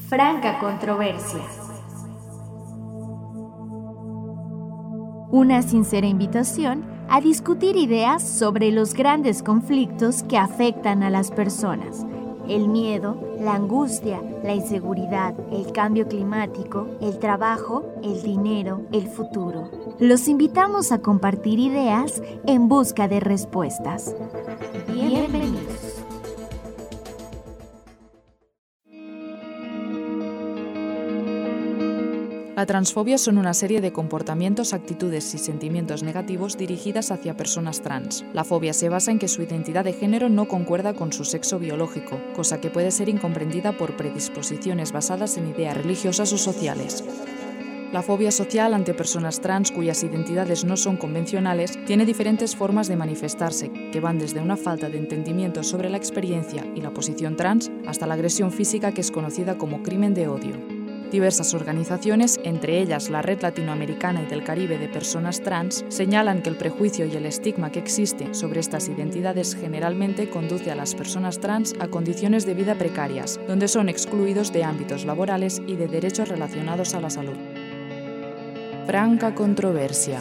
Franca Controversia. Una sincera invitación a discutir ideas sobre los grandes conflictos que afectan a las personas. El miedo, la angustia, la inseguridad, el cambio climático, el trabajo, el dinero, el futuro. Los invitamos a compartir ideas en busca de respuestas. Bienvenidos. La transfobia son una serie de comportamientos, actitudes y sentimientos negativos dirigidas hacia personas trans. La fobia se basa en que su identidad de género no concuerda con su sexo biológico, cosa que puede ser incomprendida por predisposiciones basadas en ideas religiosas o sociales. La fobia social ante personas trans cuyas identidades no son convencionales tiene diferentes formas de manifestarse, que van desde una falta de entendimiento sobre la experiencia y la posición trans hasta la agresión física, que es conocida como crimen de odio. Diversas organizaciones, entre ellas la Red Latinoamericana y del Caribe de Personas Trans, señalan que el prejuicio y el estigma que existe sobre estas identidades generalmente conduce a las personas trans a condiciones de vida precarias, donde son excluidos de ámbitos laborales y de derechos relacionados a la salud. Franca Controversia.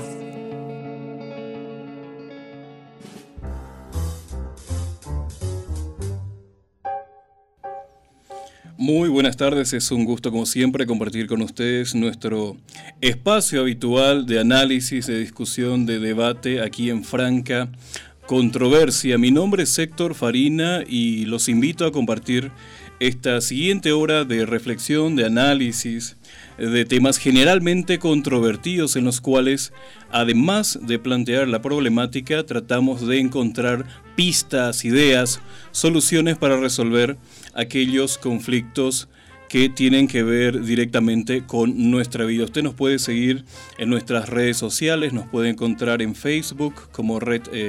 Muy buenas tardes, es un gusto como siempre compartir con ustedes nuestro espacio habitual de análisis, de discusión, de debate aquí en Franca Controversia. Mi nombre es Héctor Farina y los invito a compartir esta siguiente hora de reflexión, de análisis, de temas generalmente controvertidos en los cuales, además de plantear la problemática, tratamos de encontrar pistas, ideas, soluciones para resolver aquellos conflictos que tienen que ver directamente con nuestra vida. Usted nos puede seguir en nuestras redes sociales, nos puede encontrar en Facebook como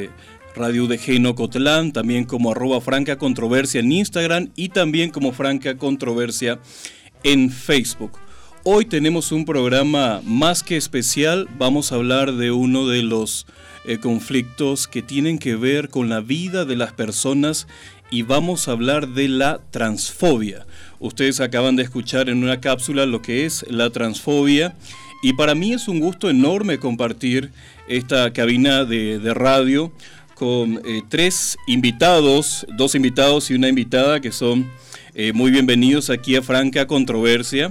Radio UDG Nocotlán, también como @Franca Controversia en Instagram y también como Franca Controversia en Facebook. Hoy tenemos un programa más que especial. Vamos a hablar de uno de los conflictos que tienen que ver con la vida de las personas y vamos a hablar de la transfobia. Ustedes acaban de escuchar en una cápsula lo que es la transfobia y para mí es un gusto enorme compartir esta cabina de radio con tres invitados, dos invitados y una invitada que son muy bienvenidos aquí a Franca Controversia.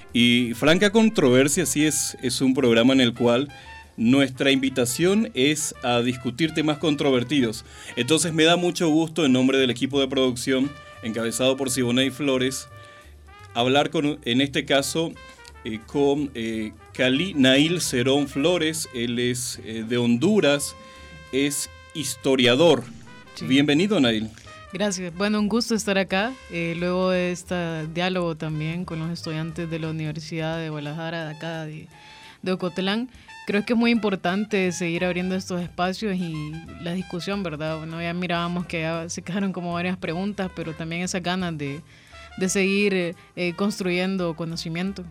Y Franca Controversia sí es un programa en el cual nuestra invitación es a discutir temas controvertidos. Entonces me da mucho gusto, en nombre del equipo de producción, encabezado por Siboney Flores, hablar en este caso con Cali Nail Cerón Flores. Él es de Honduras, es historiador. Sí. Bienvenido, Nail. Gracias. Bueno, un gusto estar acá. Luego de este diálogo también con los estudiantes de la Universidad de Guadalajara, de acá de Ocotlán. Creo que es muy importante seguir abriendo estos espacios y la discusión, ¿verdad? Bueno, ya mirábamos que ya se quedaron como varias preguntas, pero también esas ganas de seguir construyendo conocimiento.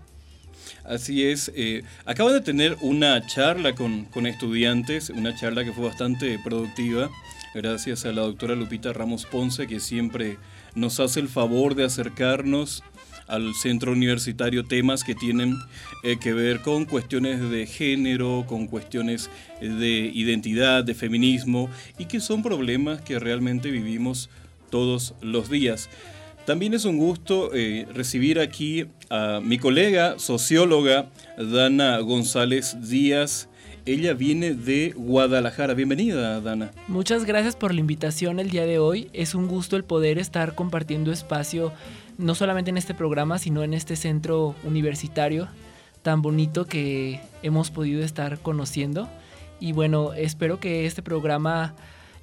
Así es. Acaban de tener una charla con estudiantes, una charla que fue bastante productiva, gracias a la doctora Lupita Ramos Ponce, que siempre nos hace el favor de acercarnos al centro universitario temas que tienen que ver con cuestiones de género, con cuestiones de identidad, de feminismo, y que son problemas que realmente vivimos todos los días. También es un gusto recibir aquí a mi colega socióloga Dana González Díaz. Ella viene de Guadalajara. Bienvenida, Dana. Muchas gracias por la invitación el día de hoy. Es un gusto el poder estar compartiendo espacio, no solamente en este programa, sino en este centro universitario tan bonito que hemos podido estar conociendo. Y bueno, espero que este programa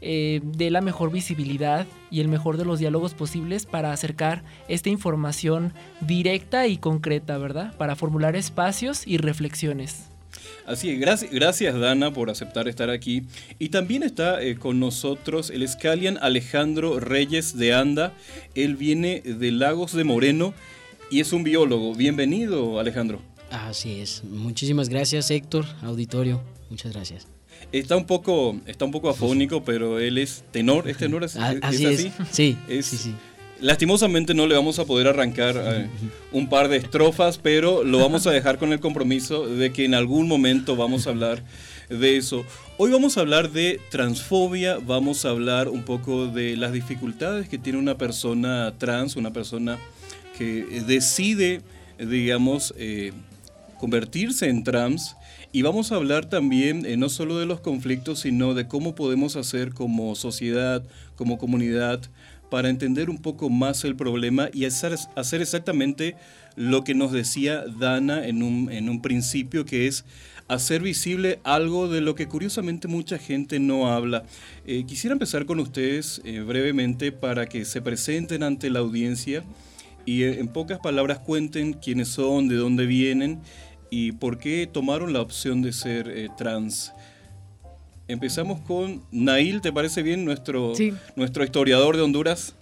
dé la mejor visibilidad y el mejor de los diálogos posibles para acercar esta información directa y concreta, ¿verdad? Para formular espacios y reflexiones. Así es, gracias Dana por aceptar estar aquí. Y también está con nosotros el Escalian Alejandro Reyes de Anda. Él viene de Lagos de Moreno y es un biólogo. Bienvenido, Alejandro. Así es. Muchísimas gracias, Héctor, auditorio. Muchas gracias. Está un poco afónico, pero él es tenor. ¿Es tenor? Así es. Sí. Lastimosamente no le vamos a poder arrancar un par de estrofas, pero lo vamos a dejar con el compromiso de que en algún momento vamos a hablar de eso. Hoy vamos a hablar de transfobia, vamos a hablar un poco de las dificultades que tiene una persona trans, una persona que decide, digamos, convertirse en trans. Y vamos a hablar también no solo de los conflictos, sino de cómo podemos hacer como sociedad, como comunidad, para entender un poco más el problema y hacer exactamente lo que nos decía Dana en un principio, que es hacer visible algo de lo que curiosamente mucha gente no habla. Quisiera empezar con ustedes brevemente para que se presenten ante la audiencia y en pocas palabras cuenten quiénes son, de dónde vienen y por qué tomaron la opción de ser trans. Empezamos con Nail, ¿te parece bien? Nuestro historiador de Honduras.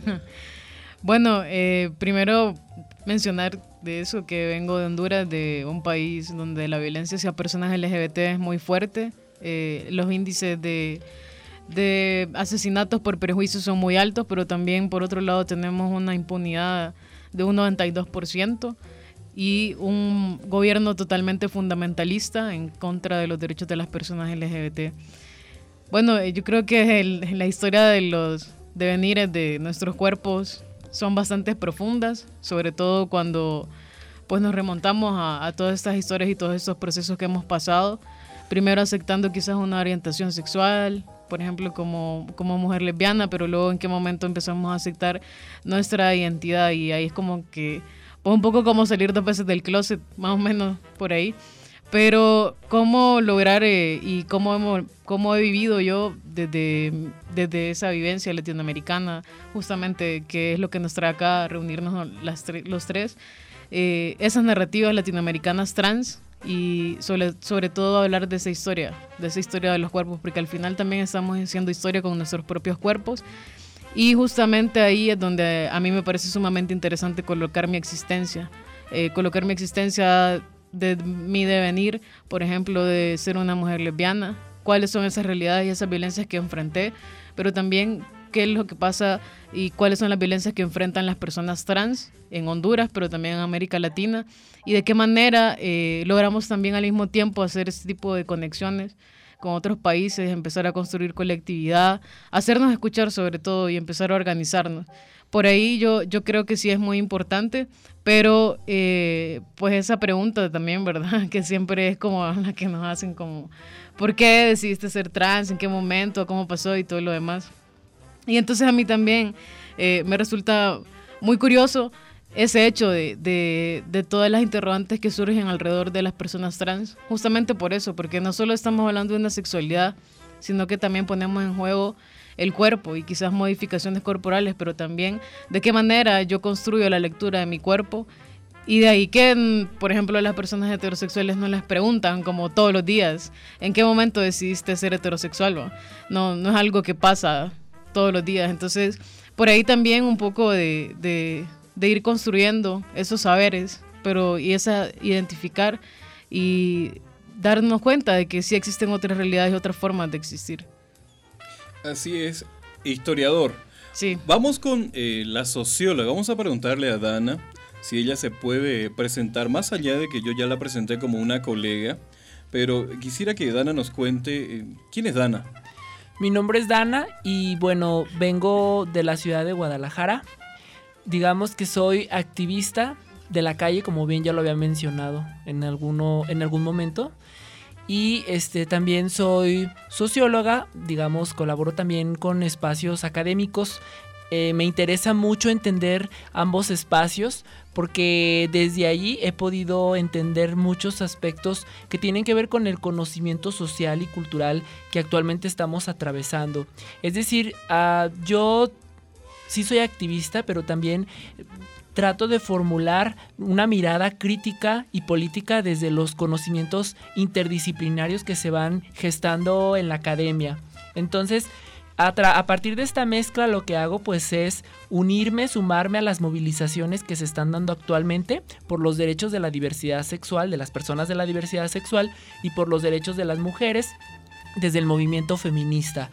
Bueno, primero mencionar de eso, que vengo de Honduras, de un país donde la violencia hacia personas LGBT es muy fuerte. Los índices de asesinatos por prejuicio son muy altos, pero también por otro lado tenemos una impunidad de un 92%. Y un gobierno totalmente fundamentalista en contra de los derechos de las personas LGBT. Bueno, yo creo que la historia de los devenires de nuestros cuerpos son bastante profundas, sobre todo cuando pues nos remontamos a todas estas historias y todos estos procesos que hemos pasado. Primero aceptando quizás una orientación sexual, por ejemplo, como mujer lesbiana, pero luego en qué momento empezamos a aceptar nuestra identidad, y ahí es como que un poco como salir 2 veces del closet, más o menos por ahí. Pero cómo lograr y cómo he vivido yo desde esa vivencia latinoamericana, justamente, que es lo que nos trae acá a reunirnos los tres, esas narrativas latinoamericanas trans, y sobre todo hablar de esa historia de los cuerpos, porque al final también estamos haciendo historia con nuestros propios cuerpos. Y justamente ahí es donde a mí me parece sumamente interesante colocar mi existencia de mi devenir, por ejemplo, de ser una mujer lesbiana, cuáles son esas realidades y esas violencias que enfrenté, pero también qué es lo que pasa y cuáles son las violencias que enfrentan las personas trans en Honduras, pero también en América Latina, y de qué manera logramos también al mismo tiempo hacer este tipo de conexiones con otros países, empezar a construir colectividad, hacernos escuchar sobre todo y empezar a organizarnos. Por ahí yo creo que sí es muy importante, pero pues esa pregunta también, ¿verdad? Que siempre es como la que nos hacen, como ¿por qué decidiste ser trans? ¿En qué momento? ¿Cómo pasó? Y todo lo demás. Y entonces a mí también me resulta muy curioso ese hecho de todas las interrogantes que surgen alrededor de las personas trans, justamente por eso, porque no solo estamos hablando de una sexualidad, sino que también ponemos en juego el cuerpo y quizás modificaciones corporales, pero también de qué manera yo construyo la lectura de mi cuerpo. Y de ahí que, por ejemplo, las personas heterosexuales no les preguntan como todos los días, ¿en qué momento decidiste ser heterosexual? No es algo que pasa todos los días. Entonces, por ahí también un poco de ir construyendo esos saberes, pero identificar y darnos cuenta de que sí existen otras realidades y otras formas de existir. Así es, historiador. Sí. Vamos con la socióloga. Vamos a preguntarle a Dana si ella se puede presentar, más allá de que yo ya la presenté como una colega, pero quisiera que Dana nos cuente quién es Dana. Mi nombre es Dana y bueno, vengo de la ciudad de Guadalajara. Digamos que soy activista de la calle, como bien ya lo había mencionado en algún momento. Y también soy socióloga, digamos, colaboro también con espacios académicos. Me interesa mucho entender ambos espacios porque desde allí he podido entender muchos aspectos que tienen que ver con el conocimiento social y cultural que actualmente estamos atravesando. Es decir, yo sí soy activista, pero también trato de formular una mirada crítica y política desde los conocimientos interdisciplinarios que se van gestando en la academia. Entonces, a partir de esta mezcla lo que hago pues es sumarme a las movilizaciones que se están dando actualmente por los derechos de la diversidad sexual, de las personas de la diversidad sexual y por los derechos de las mujeres. desde el movimiento feminista.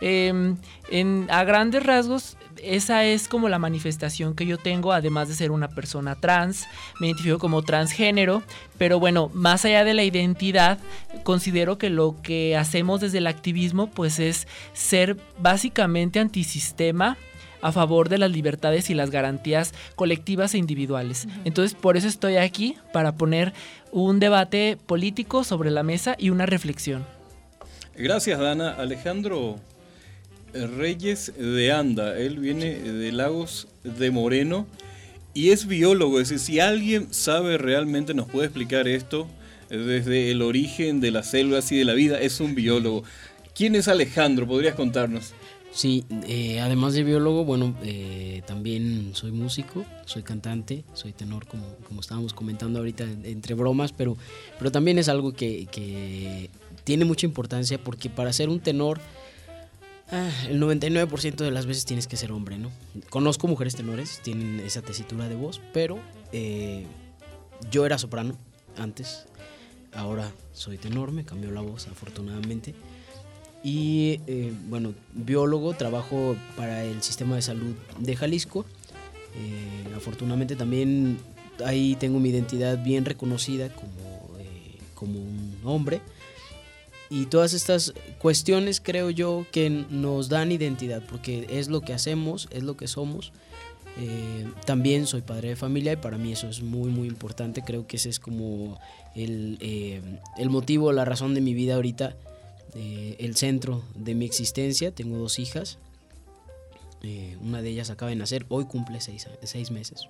A grandes rasgos, esa es como la manifestación que yo tengo, además de ser una persona trans. Me identifico como transgénero, pero bueno, más allá de la identidad, considero que lo que hacemos desde el activismo pues es ser básicamente antisistema, a favor de las libertades y las garantías colectivas e individuales. Entonces, por eso estoy aquí, para poner un debate político sobre la mesa y una reflexión. Gracias, Dana. Alejandro Reyes de Anda, él viene de Lagos de Moreno y es biólogo, es decir, si alguien sabe realmente, nos puede explicar esto desde el origen de las células y de la vida, es un biólogo. ¿Quién es Alejandro? ¿Podrías contarnos? Sí, además de biólogo, bueno, también soy músico, soy cantante, soy tenor, como estábamos comentando ahorita entre bromas, pero también es algo que tiene mucha importancia, porque para ser un tenor, el 99% de las veces tienes que ser hombre, ¿no? Conozco mujeres tenores, tienen esa tesitura de voz, pero yo era soprano antes, ahora soy tenor, me cambió la voz afortunadamente. Y bueno, biólogo, trabajo para el sistema de salud de Jalisco. Afortunadamente también ahí tengo mi identidad bien reconocida como un hombre. Y todas estas cuestiones creo yo que nos dan identidad, porque es lo que hacemos, es lo que somos. También soy padre de familia y para mí eso es muy muy importante. Creo que ese es como el motivo, la razón de mi vida ahorita. El centro de mi existencia. Tengo 2 hijas, una de ellas acaba de nacer, hoy cumple 6 meses,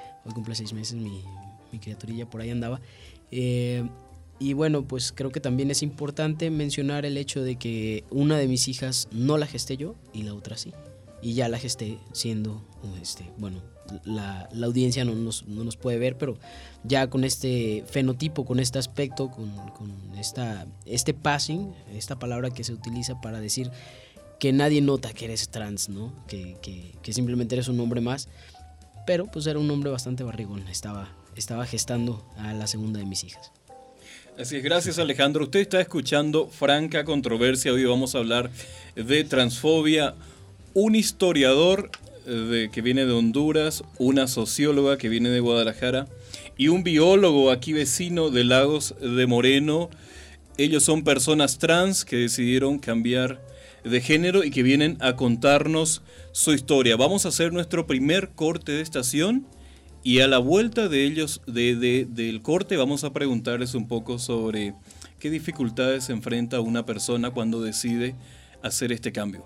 mi criaturilla por ahí andaba, y bueno, pues creo que también es importante mencionar el hecho de que una de mis hijas no la gesté yo y la otra sí, y ya la gesté siendo, bueno, la audiencia no nos puede ver, pero ya con este fenotipo, con este aspecto, con este passing, esta palabra que se utiliza para decir que nadie nota que eres trans, ¿no? Que simplemente eres un hombre más, pero pues era un hombre bastante barrigón, estaba gestando a la segunda de mis hijas. Así es, gracias Alejandro. Usted está escuchando Franca Controversia. Hoy vamos a hablar de transfobia. Un historiador que viene de Honduras, una socióloga que viene de Guadalajara y un biólogo aquí vecino de Lagos de Moreno. Ellos son personas trans que decidieron cambiar de género y que vienen a contarnos su historia. Vamos a hacer nuestro primer corte de estación y a la vuelta de ellos, del corte, vamos a preguntarles un poco sobre qué dificultades se enfrenta una persona cuando decide hacer este cambio.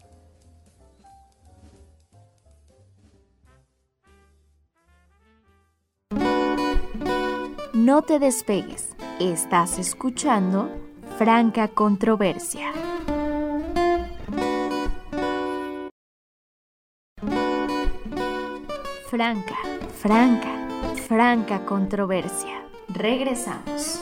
No te despegues, estás escuchando Franca Controversia. Franca Controversia. Regresamos.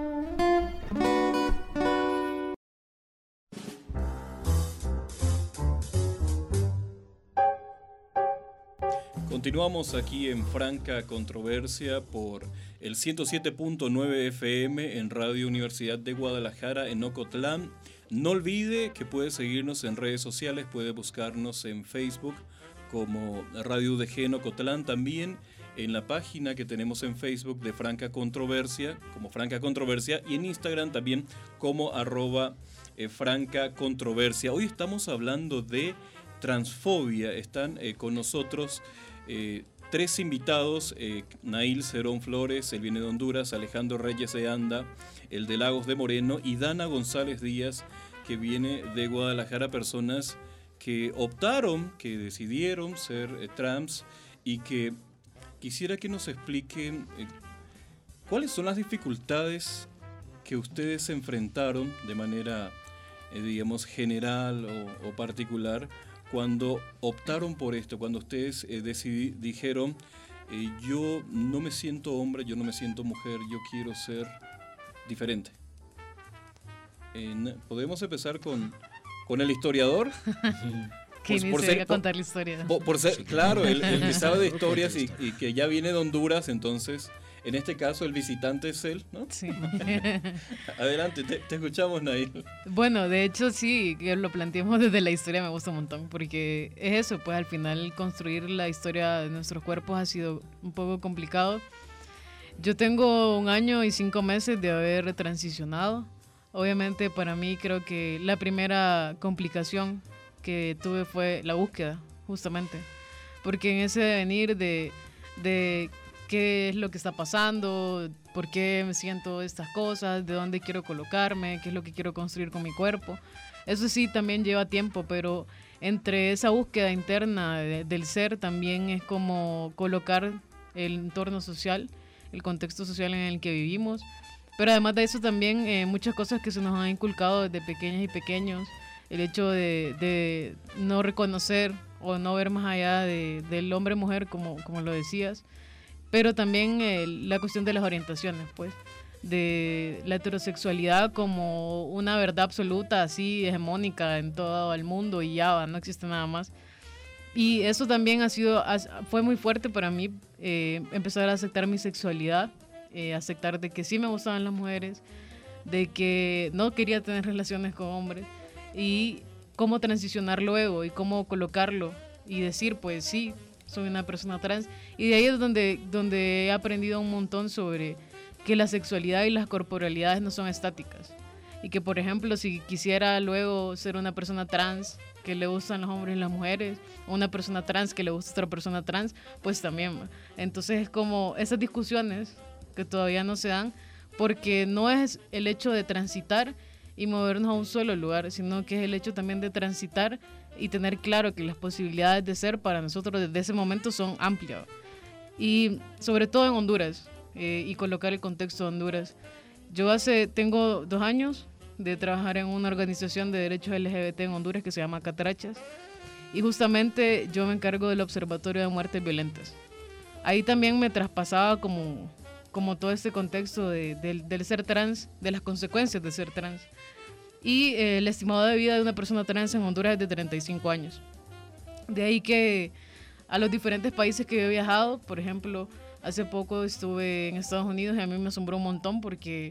Continuamos aquí en Franca Controversia por el 107.9 FM en Radio Universidad de Guadalajara en Ocotlán. No olvide que puede seguirnos en redes sociales, puede buscarnos en Facebook como Radio UDG en Ocotlán, también en la página que tenemos en Facebook de Franca Controversia, como Franca Controversia, y en Instagram también como @Franca Controversia. Hoy estamos hablando de transfobia. Están con nosotros 3 invitados, Nail Cerón Flores, él viene de Honduras, Alejandro Reyes de Anda, el de Lagos de Moreno, y Dana González Díaz, que viene de Guadalajara, personas que optaron, que decidieron ser trans, y que quisiera que nos expliquen cuáles son las dificultades que ustedes enfrentaron de manera, digamos, general o particular, cuando optaron por esto, cuando ustedes dijeron, yo no me siento hombre, yo no me siento mujer, yo quiero ser diferente. ¿Podemos empezar con el historiador? Que inicie a contar la historia. Por ser, claro, el que sabe de historias y que ya viene de Honduras, entonces En este caso el visitante es él, ¿no? Sí. Adelante, te escuchamos, Nail. Bueno, de hecho sí, que lo planteemos desde la historia me gusta un montón, porque es eso, pues al final construir la historia de nuestros cuerpos ha sido un poco complicado. Yo tengo 1 año y 5 meses de haber transicionado. Obviamente para mí creo que la primera complicación que tuve fue la búsqueda, justamente. Porque en ese devenir de qué es lo que está pasando, por qué me siento estas cosas, de dónde quiero colocarme, qué es lo que quiero construir con mi cuerpo. Eso sí también lleva tiempo, pero entre esa búsqueda interna del ser también es como colocar el entorno social, el contexto social en el que vivimos. Pero además de eso también muchas cosas que se nos han inculcado desde pequeñas y pequeños. El hecho de no reconocer o no ver más allá del hombre-mujer, como lo decías. Pero también la cuestión de las orientaciones, pues. De la heterosexualidad como una verdad absoluta, así hegemónica en todo el mundo y ya, no existe nada más. Y eso también fue muy fuerte para mí, empezar a aceptar mi sexualidad, aceptar de que sí me gustaban las mujeres, de que no quería tener relaciones con hombres y cómo transicionar luego y cómo colocarlo y decir, pues sí, soy una persona trans. Y de ahí es donde he aprendido un montón sobre que la sexualidad y las corporalidades no son estáticas. Y que, por ejemplo, si quisiera luego ser una persona trans que le gustan los hombres y las mujeres, o una persona trans que le gusta otra persona trans, pues también. Entonces es como esas discusiones que todavía no se dan, porque no es el hecho de transitar y movernos a un solo lugar, sino que es el hecho también de transitar y tener claro que las posibilidades de ser para nosotros desde ese momento son amplias. Y sobre todo en Honduras, y colocar el contexto de Honduras. Yo tengo 2 años de trabajar en una organización de derechos LGBT en Honduras que se llama Catrachas, y justamente yo me encargo del Observatorio de Muertes Violentas. Ahí también me traspasaba como todo este contexto del ser trans, de las consecuencias de ser trans. Y el estimado de vida de una persona trans en Honduras es de 35 años. De ahí que a los diferentes países que he viajado, por ejemplo, hace poco estuve en Estados Unidos y a mí me asombró un montón porque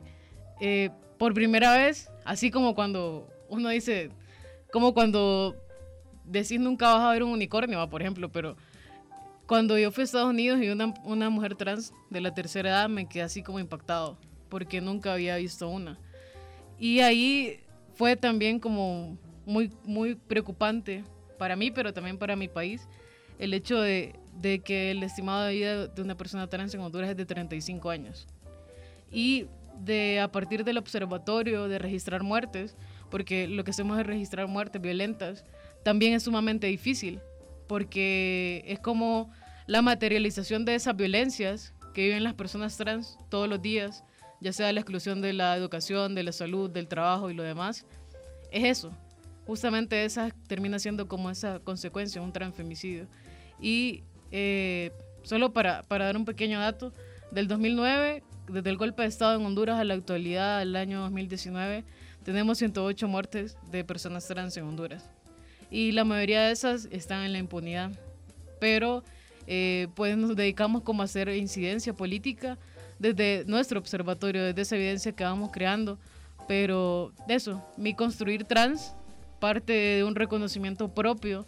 por primera vez, así como cuando uno dice, como cuando decís nunca vas a ver un unicornio, por ejemplo, pero cuando yo fui a Estados Unidos y una mujer trans de la tercera edad, me quedé así como impactado porque nunca había visto una. Y ahí fue también como muy, muy preocupante para mí, pero también para mi país, el hecho de que el estimado de vida de una persona trans en Honduras es de 35 años. Y a partir del observatorio de registrar muertes, porque lo que hacemos es registrar muertes violentas, también es sumamente difícil, porque es como la materialización de esas violencias que viven las personas trans todos los días, ya sea la exclusión de la educación, de la salud, del trabajo y lo demás. Es eso. Justamente esa termina siendo como esa consecuencia, un transfemicidio. Y solo para dar un pequeño dato, del 2009, desde el golpe de Estado en Honduras a la actualidad, al año 2019, tenemos 108 muertes de personas trans en Honduras. Y la mayoría de esas están en la impunidad. Pero pues nos dedicamos como a hacer incidencia política desde nuestro observatorio, desde esa evidencia que vamos creando. Pero eso, mi construir trans parte de un reconocimiento propio,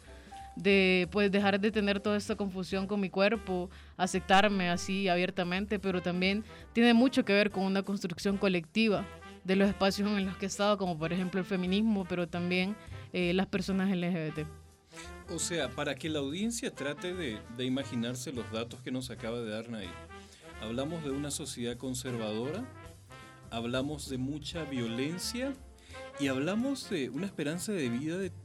de pues dejar de tener toda esta confusión con mi cuerpo, aceptarme así abiertamente, pero también tiene mucho que ver con una construcción colectiva de los espacios en los que he estado, como por ejemplo el feminismo, pero también las personas LGBT. O sea, para que la audiencia trate de imaginarse los datos que nos acaba de dar Nail, hablamos de una sociedad conservadora, hablamos de mucha violencia y hablamos de una esperanza de vida de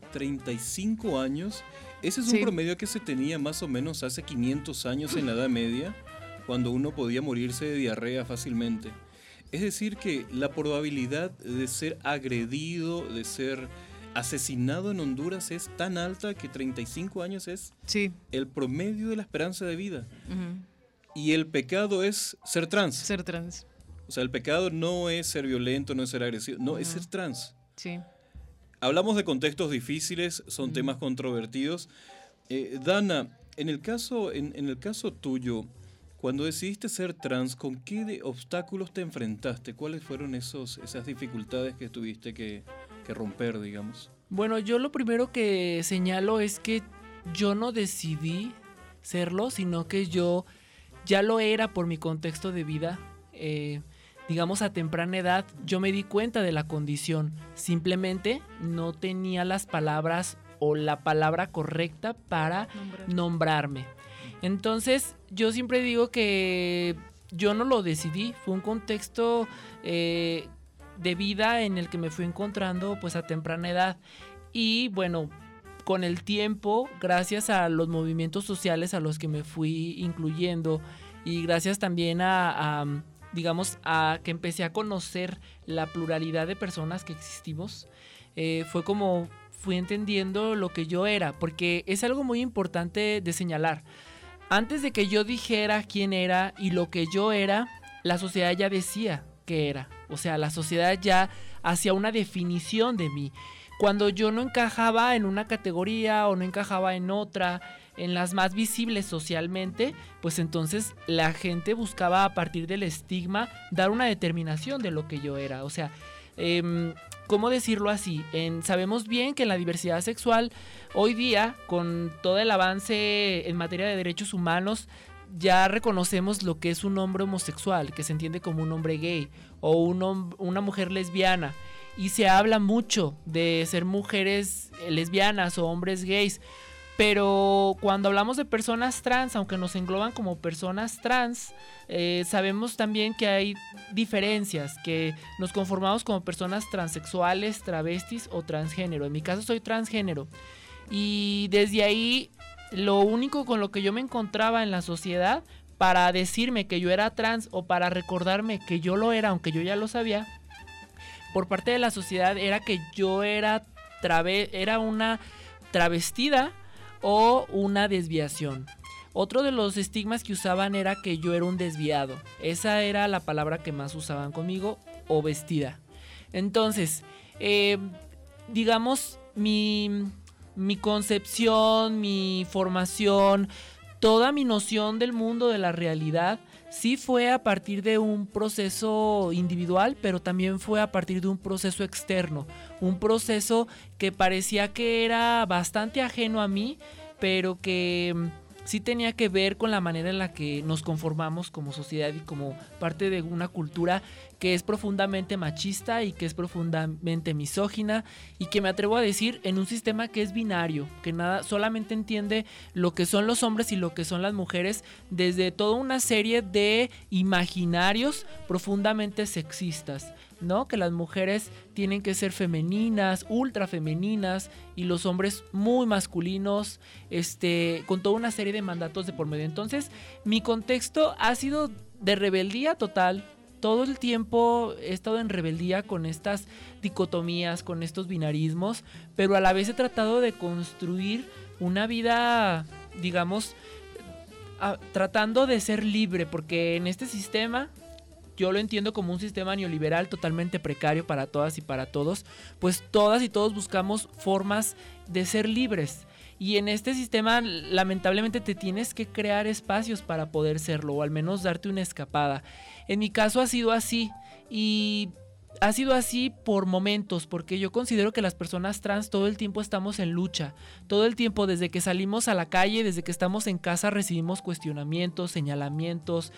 35 años. Ese es un promedio que se tenía más o menos hace 500 años en la Edad Media, cuando uno podía morirse de diarrea fácilmente. Es decir, que la probabilidad de ser agredido, de ser asesinado en Honduras es tan alta que 35 años es el promedio de la esperanza de vida. Y el pecado es ser trans. Ser trans. O sea, el pecado no es ser violento, no es ser agresivo, no, es ser trans. Sí. Hablamos de contextos difíciles, son temas controvertidos. Dana, en el caso tuyo, Cuando decidiste ser trans, ¿con qué obstáculos te enfrentaste? ¿Cuáles fueron esas dificultades que tuviste que romper, digamos? Bueno, yo lo primero que señalo es que yo no decidí serlo, sino que yo ya lo era por mi contexto de vida. Digamos, a temprana edad yo me di cuenta de la condición. Simplemente no tenía las palabras o la palabra correcta para nombrarme. Entonces, yo siempre digo que yo no lo decidí. Fue un contexto de vida en el que me fui encontrando pues a temprana edad. Y bueno, con el tiempo, gracias a los movimientos sociales a los que me fui incluyendo y gracias también digamos, a que empecé a conocer la pluralidad de personas que existimos, fue como fui entendiendo lo que yo era, porque es algo muy importante de señalar. Antes de que yo dijera quién era y lo que yo era, la sociedad ya decía qué era. O sea, la sociedad ya hacía una definición de mí. Cuando yo no encajaba en una categoría o no encajaba en otra, en las más visibles socialmente, pues entonces la gente buscaba a partir del estigma dar una determinación de lo que yo era. O sea, ¿cómo decirlo así? Sabemos bien que en la diversidad sexual, hoy día, con todo el avance en materia de derechos humanos, ya reconocemos lo que es un hombre homosexual, que se entiende como un hombre gay, o una mujer lesbiana. Y se habla mucho de ser mujeres lesbianas o hombres gays. Pero cuando hablamos de personas trans, aunque nos engloban como personas trans, sabemos también que hay diferencias, que nos conformamos como personas transexuales, travestis o transgénero. En mi caso soy transgénero. Y desde ahí, lo único con lo que yo me encontraba en la sociedad para decirme que yo era trans o para recordarme que yo lo era, aunque yo ya lo sabía, por parte de la sociedad era que yo era una travestida o una desviación. Otro de los estigmas que usaban era que yo era un desviado. Esa era la palabra que más usaban conmigo, o vestida. Entonces, digamos, mi concepción, mi formación, toda mi noción del mundo, de la realidad, sí fue a partir de un proceso individual, pero también fue a partir de un proceso externo, un proceso que parecía que era bastante ajeno a mí, pero que sí tenía que ver con la manera en la que nos conformamos como sociedad y como parte de una cultura que es profundamente machista y que es profundamente misógina y que me atrevo a decir en un sistema que es binario, que solamente entiende lo que son los hombres y lo que son las mujeres desde toda una serie de imaginarios profundamente sexistas, ¿no? Que las mujeres tienen que ser femeninas, ultra femeninas, y los hombres muy masculinos, con toda una serie de mandatos de por medio. Entonces, mi contexto ha sido de rebeldía total. Todo el tiempo he estado en rebeldía con estas dicotomías, con estos binarismos, pero a la vez he tratado de construir una vida, digamos, tratando de ser libre, porque en este sistema, yo lo entiendo como un sistema neoliberal totalmente precario para todas y para todos, pues todas y todos buscamos formas de ser libres. Y en este sistema, lamentablemente, te tienes que crear espacios para poder serlo, o al menos darte una escapada. En mi caso ha sido así, y ha sido así por momentos, porque yo considero que las personas trans todo el tiempo estamos en lucha. Todo el tiempo, desde que salimos a la calle, desde que estamos en casa, recibimos cuestionamientos, señalamientos.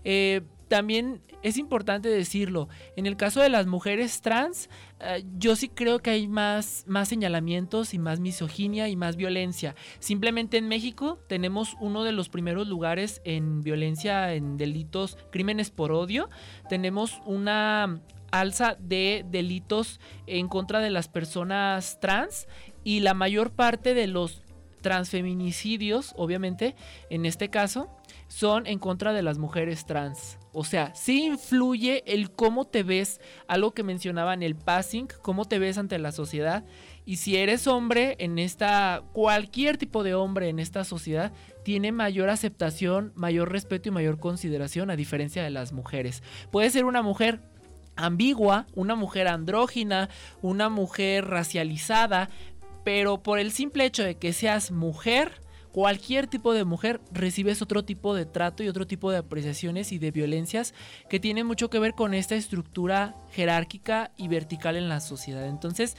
También es importante decirlo, en el caso de las mujeres trans, yo sí creo que hay más señalamientos y más misoginia y más violencia. Simplemente en México tenemos uno de los primeros lugares en violencia, en delitos, crímenes por odio. Tenemos una alza de delitos en contra de las personas trans, y la mayor parte de los transfeminicidios, obviamente, en este caso, son en contra de las mujeres trans. O sea, sí influye el cómo te ves, algo que mencionaban, el passing, cómo te ves ante la sociedad. Y si eres hombre cualquier tipo de hombre en esta sociedad, tiene mayor aceptación, mayor respeto y mayor consideración, a diferencia de las mujeres. Puede ser una mujer ambigua, una mujer andrógina, una mujer racializada, pero por el simple hecho de que seas mujer, cualquier tipo de mujer, recibes otro tipo de trato y otro tipo de apreciaciones y de violencias que tienen mucho que ver con esta estructura jerárquica y vertical en la sociedad. Entonces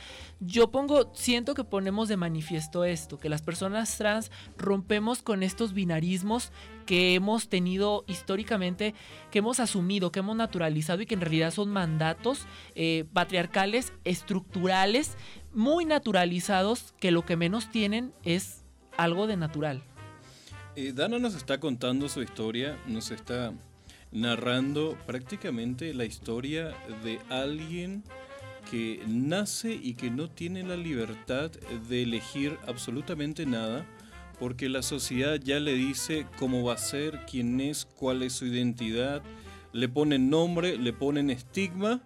siento que ponemos de manifiesto esto, que las personas trans rompemos con estos binarismos que hemos tenido históricamente, que hemos asumido, que hemos naturalizado y que en realidad son mandatos patriarcales, estructurales, muy naturalizados, que lo que menos tienen es algo de natural. Dana nos está contando su historia, nos está narrando prácticamente la historia de alguien que nace y que no tiene la libertad de elegir absolutamente nada, porque la sociedad ya le dice cómo va a ser, quién es, cuál es su identidad, le ponen nombre, le ponen estigma,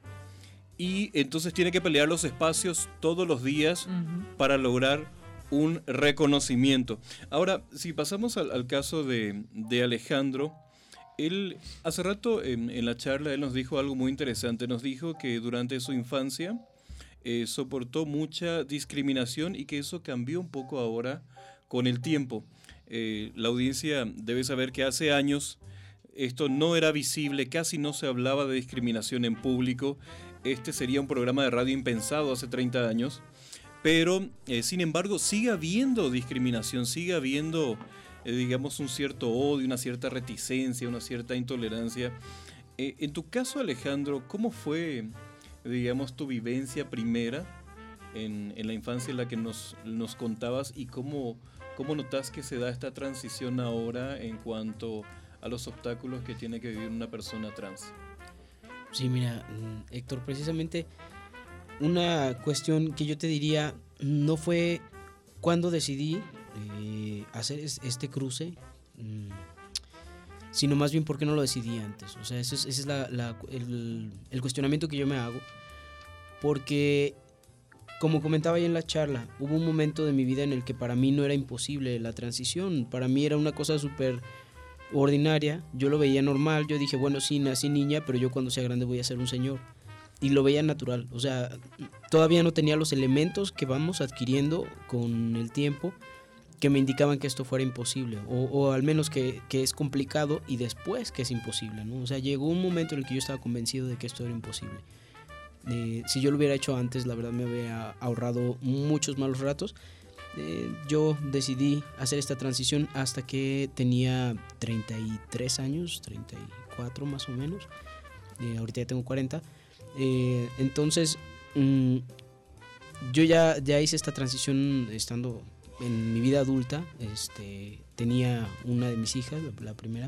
y entonces tiene que pelear los espacios todos los días para lograr un reconocimiento. Ahora, si pasamos al caso de Alejandro, él hace rato en la charla él nos dijo algo muy interesante. Nos dijo que durante su infancia soportó mucha discriminación y que eso cambió un poco ahora con el tiempo. La audiencia debe saber que hace años esto no era visible, casi no se hablaba de discriminación en público. Este sería un programa de radio impensado hace 30 años. Pero, sin embargo, sigue habiendo discriminación, sigue habiendo, digamos, un cierto odio, una cierta reticencia, una cierta intolerancia. En tu caso, Alejandro, ¿cómo fue, digamos, tu vivencia primera en la infancia en la que nos contabas y cómo notas que se da esta transición ahora en cuanto a los obstáculos que tiene que vivir una persona trans? Sí, mira, Héctor, precisamente una cuestión que yo te diría no fue cuando decidí hacer este cruce, sino más bien por qué no lo decidí antes. O sea, ese es el cuestionamiento que yo me hago, porque como comentaba ahí en la charla, hubo un momento de mi vida en el que para mí no era imposible la transición, para mí era una cosa súper ordinaria, yo lo veía normal, yo dije, bueno, sí, nací niña, pero yo cuando sea grande voy a ser un señor. Y lo veía natural, o sea, todavía no tenía los elementos que vamos adquiriendo con el tiempo que me indicaban que esto fuera imposible, o al menos que es complicado y después que es imposible, ¿no? O sea, llegó un momento en el que yo estaba convencido de que esto era imposible. Si yo lo hubiera hecho antes, la verdad me había ahorrado muchos malos ratos. Yo decidí hacer esta transición hasta que tenía 33 años, 34 más o menos, ahorita ya tengo 40. Entonces yo ya hice esta transición estando en mi vida adulta. Tenía una de mis hijas, la primera,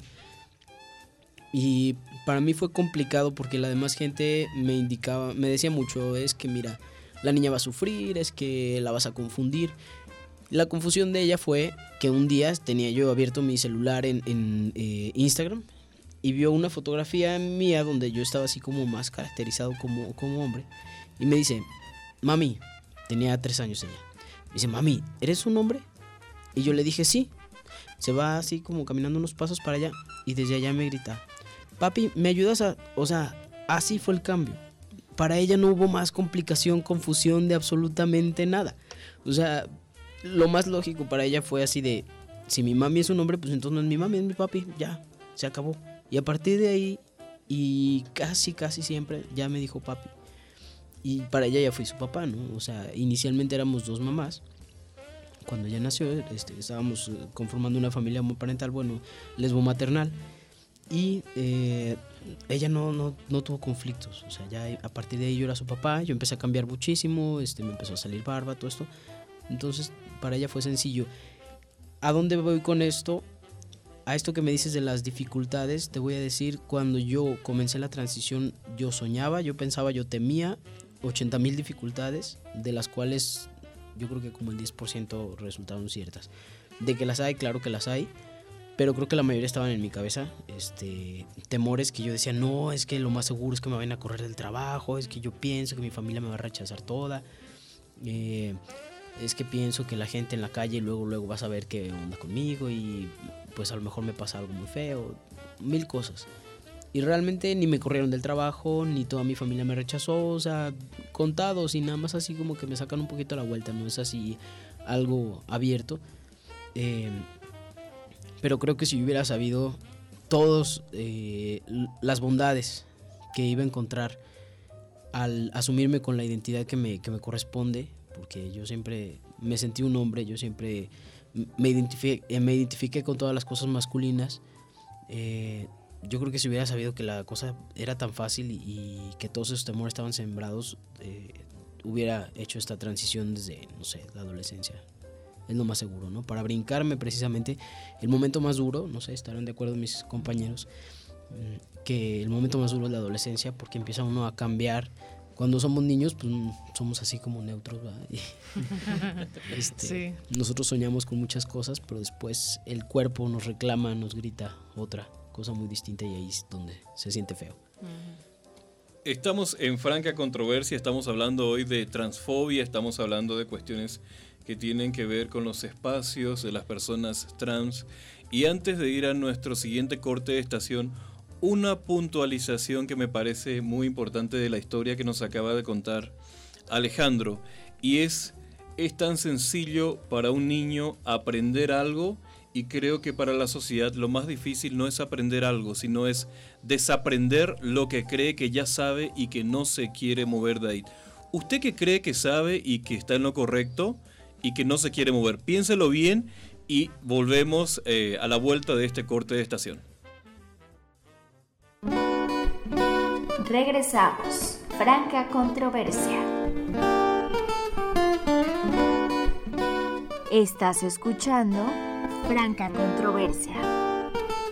y para mí fue complicado porque la demás gente me decía mucho, es que mira, la niña va a sufrir, es que la vas a confundir. La confusión de ella fue que un día tenía yo abierto mi celular en Instagram y vio una fotografía mía donde yo estaba así como más caracterizado como hombre. Y me dice, mami, tenía 3 años ella. Me dice, mami, ¿eres un hombre? Y yo le dije, sí. Se va así como caminando unos pasos para allá y desde allá me grita, papi, ¿me ayudas a...? O sea, así fue el cambio. Para ella no hubo más complicación, confusión de absolutamente nada. O sea, lo más lógico para ella fue así de, si mi mami es un hombre, pues entonces no es mi mami, es mi papi, ya, se acabó. Y a partir de ahí, y casi siempre, ya me dijo papi. Y para ella ya fui su papá, ¿no? O sea, inicialmente éramos 2 mamás. Cuando ella nació, estábamos conformando una familia monoparental, bueno, lesbo-maternal. Y ella no tuvo conflictos. O sea, ya a partir de ahí yo era su papá, yo empecé a cambiar muchísimo, me empezó a salir barba, todo esto. Entonces, para ella fue sencillo. ¿A dónde voy con esto? A esto que me dices de las dificultades, te voy a decir, cuando yo comencé la transición, yo soñaba, yo pensaba, yo temía 80,000 dificultades, de las cuales yo creo que como el 10% resultaron ciertas. De que las hay, claro que las hay, pero creo que la mayoría estaban en mi cabeza. Temores que yo decía, no, es que lo más seguro es que me vayan a correr del trabajo, es que yo pienso que mi familia me va a rechazar toda. Es que pienso que la gente en la calle luego va a saber qué onda conmigo y pues a lo mejor me pasa algo muy feo, 1000 cosas. Y realmente ni me corrieron del trabajo, ni toda mi familia me rechazó, o sea, contados y nada más así como que me sacan un poquito la vuelta, no es así algo abierto. pero creo que si yo hubiera sabido todas las bondades que iba a encontrar al asumirme con la identidad que me corresponde, porque yo siempre me sentí un hombre, yo siempre me identifiqué con todas las cosas masculinas. Yo creo que si hubiera sabido que la cosa era tan fácil y que todos esos temores estaban sembrados, hubiera hecho esta transición desde, no sé, la adolescencia. Es lo más seguro, ¿no? Para brincarme precisamente el momento más duro, no sé, estarán de acuerdo mis compañeros, que el momento más duro es la adolescencia, porque empieza uno a cambiar. Cuando somos niños, pues somos así como neutros, ¿verdad? Sí. Nosotros soñamos con muchas cosas, pero después el cuerpo nos reclama, nos grita otra cosa muy distinta, y ahí es donde se siente feo. Estamos en franca controversia, estamos hablando hoy de transfobia, estamos hablando de cuestiones que tienen que ver con los espacios de las personas trans. Y antes de ir a nuestro siguiente corte de estación, una puntualización que me parece muy importante de la historia que nos acaba de contar Alejandro, y es tan sencillo para un niño aprender algo, y creo que para la sociedad lo más difícil no es aprender algo, sino es desaprender lo que cree que ya sabe y que no se quiere mover de ahí. Usted que cree que sabe y que está en lo correcto y que no se quiere mover, piénselo bien y volvemos a la vuelta de este corte de estación. Regresamos. Franca controversia. Estás escuchando Franca controversia.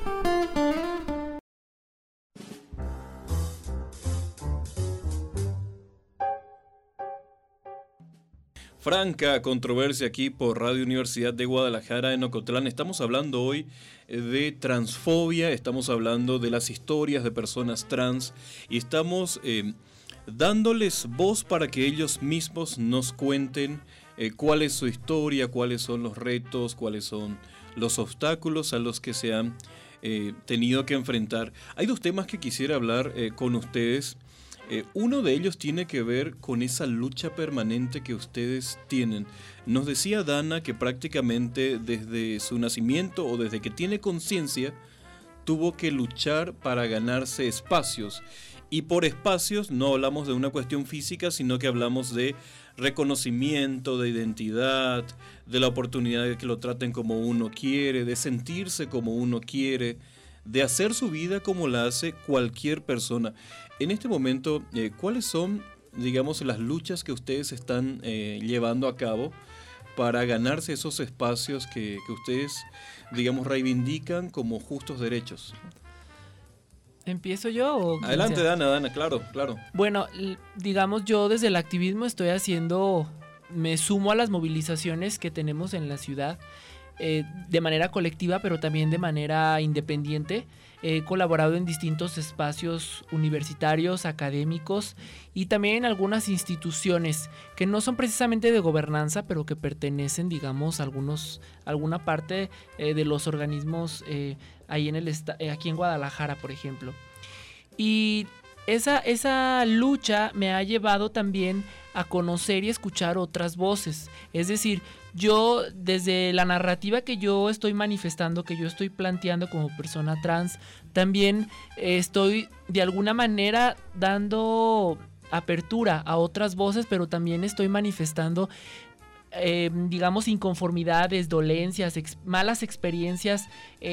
Franca controversia aquí por Radio Universidad de Guadalajara en Ocotlán. Estamos hablando hoy de transfobia, estamos hablando de las historias de personas trans y estamos dándoles voz para que ellos mismos nos cuenten cuál es su historia, cuáles son los retos, cuáles son los obstáculos a los que se han tenido que enfrentar. Hay dos temas que quisiera hablar con ustedes. Uno de ellos tiene que ver con esa lucha permanente que ustedes tienen. Nos decía Dana que prácticamente desde su nacimiento o desde que tiene conciencia tuvo que luchar para ganarse espacios. Y por espacios no hablamos de una cuestión física, sino que hablamos de reconocimiento, de identidad, de la oportunidad de que lo traten como uno quiere, de sentirse como uno quiere, de hacer su vida como la hace cualquier persona. En este momento, ¿cuáles son, digamos, las luchas que ustedes están llevando a cabo para ganarse esos espacios que ustedes, digamos, reivindican como justos derechos? ¿Empiezo yo? ¿O adelante, Dana, claro. Bueno, digamos, yo desde el activismo me sumo a las movilizaciones que tenemos en la ciudad, de manera colectiva, pero también de manera independiente. He colaborado en distintos espacios universitarios, académicos y también en algunas instituciones que no son precisamente de gobernanza, pero que pertenecen, digamos, a alguna parte de los organismos ahí aquí en Guadalajara, por ejemplo. Y esa lucha me ha llevado también a conocer y escuchar otras voces. Es decir, yo desde la narrativa que yo estoy manifestando, que yo estoy planteando como persona trans, también estoy de alguna manera dando apertura a otras voces, pero también estoy manifestando digamos, inconformidades, dolencias, malas experiencias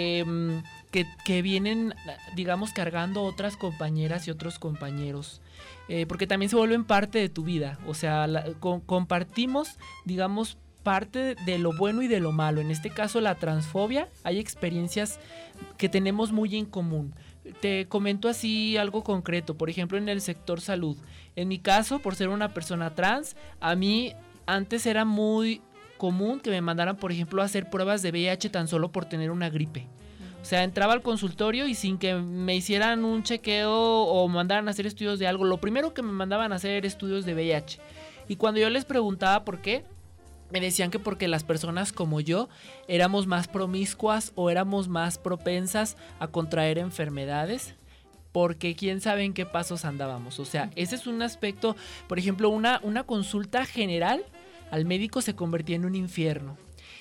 que vienen, digamos, cargando otras compañeras y otros compañeros, porque también se vuelven parte de tu vida. O sea, compartimos, digamos, parte de lo bueno y de lo malo. En este caso, la transfobia, hay experiencias que tenemos muy en común. Te comento así algo concreto, por ejemplo, en el sector salud. En mi caso, por ser una persona trans, a mí antes era muy común que me mandaran, por ejemplo, a hacer pruebas de VIH tan solo por tener una gripe. O sea, entraba al consultorio y sin que me hicieran un chequeo o me mandaran a hacer estudios de algo, lo primero que me mandaban a hacer era estudios de VIH. Y cuando yo les preguntaba por qué, me decían que porque las personas como yo éramos más promiscuas o éramos más propensas a contraer enfermedades, porque quién sabe en qué pasos andábamos. O sea, ese es un aspecto. Por ejemplo, una consulta general al médico se convertía en un infierno.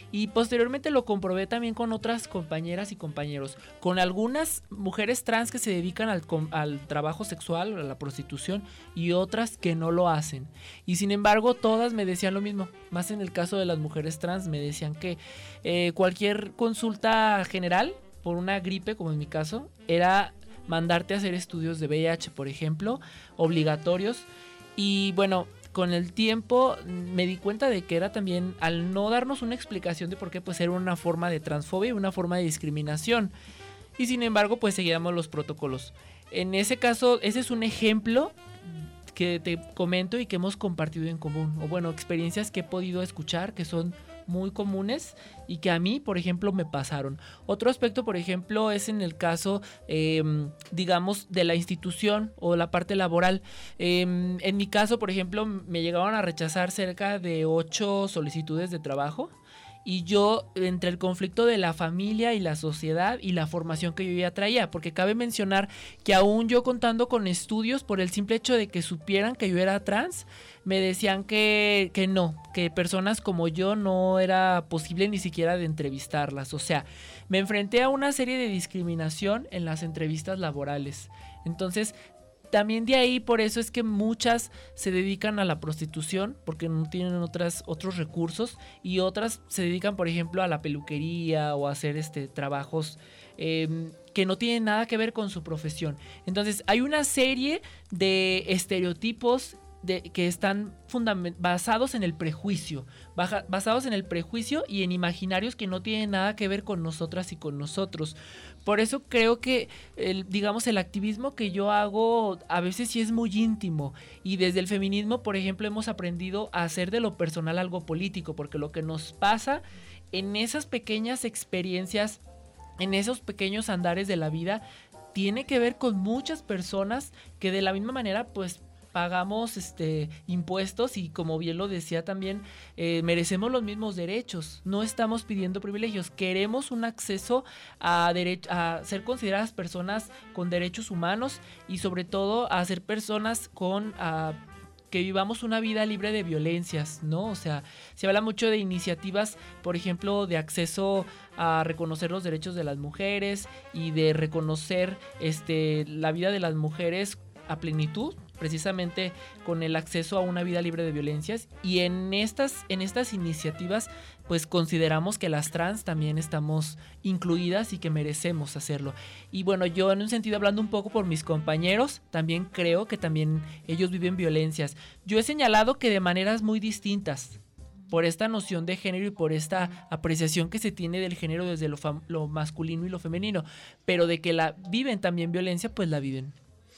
Y posteriormente lo comprobé también con otras compañeras y compañeros, con algunas mujeres trans que se dedican al trabajo sexual, a la prostitución, y otras que no lo hacen. Y sin embargo, todas me decían lo mismo. Más en el caso de las mujeres trans, me decían que cualquier consulta general por una gripe, como en mi caso, era mandarte a hacer estudios de VIH, por ejemplo, obligatorios. Y bueno, con el tiempo me di cuenta de que era también, al no darnos una explicación de por qué, pues era una forma de transfobia y una forma de discriminación. Y sin embargo, pues seguíamos los protocolos. En ese caso, ese es un ejemplo que te comento y que hemos compartido en común. O bueno, experiencias que he podido escuchar que son muy comunes y que a mí, por ejemplo, me pasaron. Otro aspecto, por ejemplo, es en el caso, digamos, de la institución o la parte laboral. En mi caso, por ejemplo, me llegaron a rechazar cerca de 8 solicitudes de trabajo. Y yo, entre el conflicto de la familia y la sociedad y la formación que yo ya traía, porque cabe mencionar que aún yo contando con estudios, por el simple hecho de que supieran que yo era trans, me decían que no, que personas como yo no era posible ni siquiera de entrevistarlas. O sea, me enfrenté a una serie de discriminación en las entrevistas laborales. Entonces, también de ahí, por eso es que muchas se dedican a la prostitución, porque no tienen otros recursos, y otras se dedican, por ejemplo, a la peluquería o a hacer trabajos que no tienen nada que ver con su profesión. Entonces, hay una serie de estereotipos que están basados en el prejuicio, y en imaginarios que no tienen nada que ver con nosotras y con nosotros. Por eso creo que el activismo que yo hago a veces sí es muy íntimo, y desde el feminismo, por ejemplo, hemos aprendido a hacer de lo personal algo político, porque lo que nos pasa en esas pequeñas experiencias, en esos pequeños andares de la vida, tiene que ver con muchas personas que de la misma manera pues pagamos impuestos, y como bien lo decía también, merecemos los mismos derechos. No estamos pidiendo privilegios, queremos un acceso a ser consideradas personas con derechos humanos, y sobre todo a ser personas que vivamos una vida libre de violencias, ¿no? O sea, se habla mucho de iniciativas, por ejemplo, de acceso a reconocer los derechos de las mujeres y de reconocer la vida de las mujeres a plenitud, precisamente con el acceso a una vida libre de violencias. Y en estas iniciativas pues consideramos que las trans también estamos incluidas y que merecemos hacerlo. Y bueno, yo en un sentido, hablando un poco por mis compañeros, también creo que también ellos viven violencias. Yo he señalado que de maneras muy distintas, por esta noción de género y por esta apreciación que se tiene del género desde lo masculino y lo femenino, pero de que la viven también violencia, pues la viven.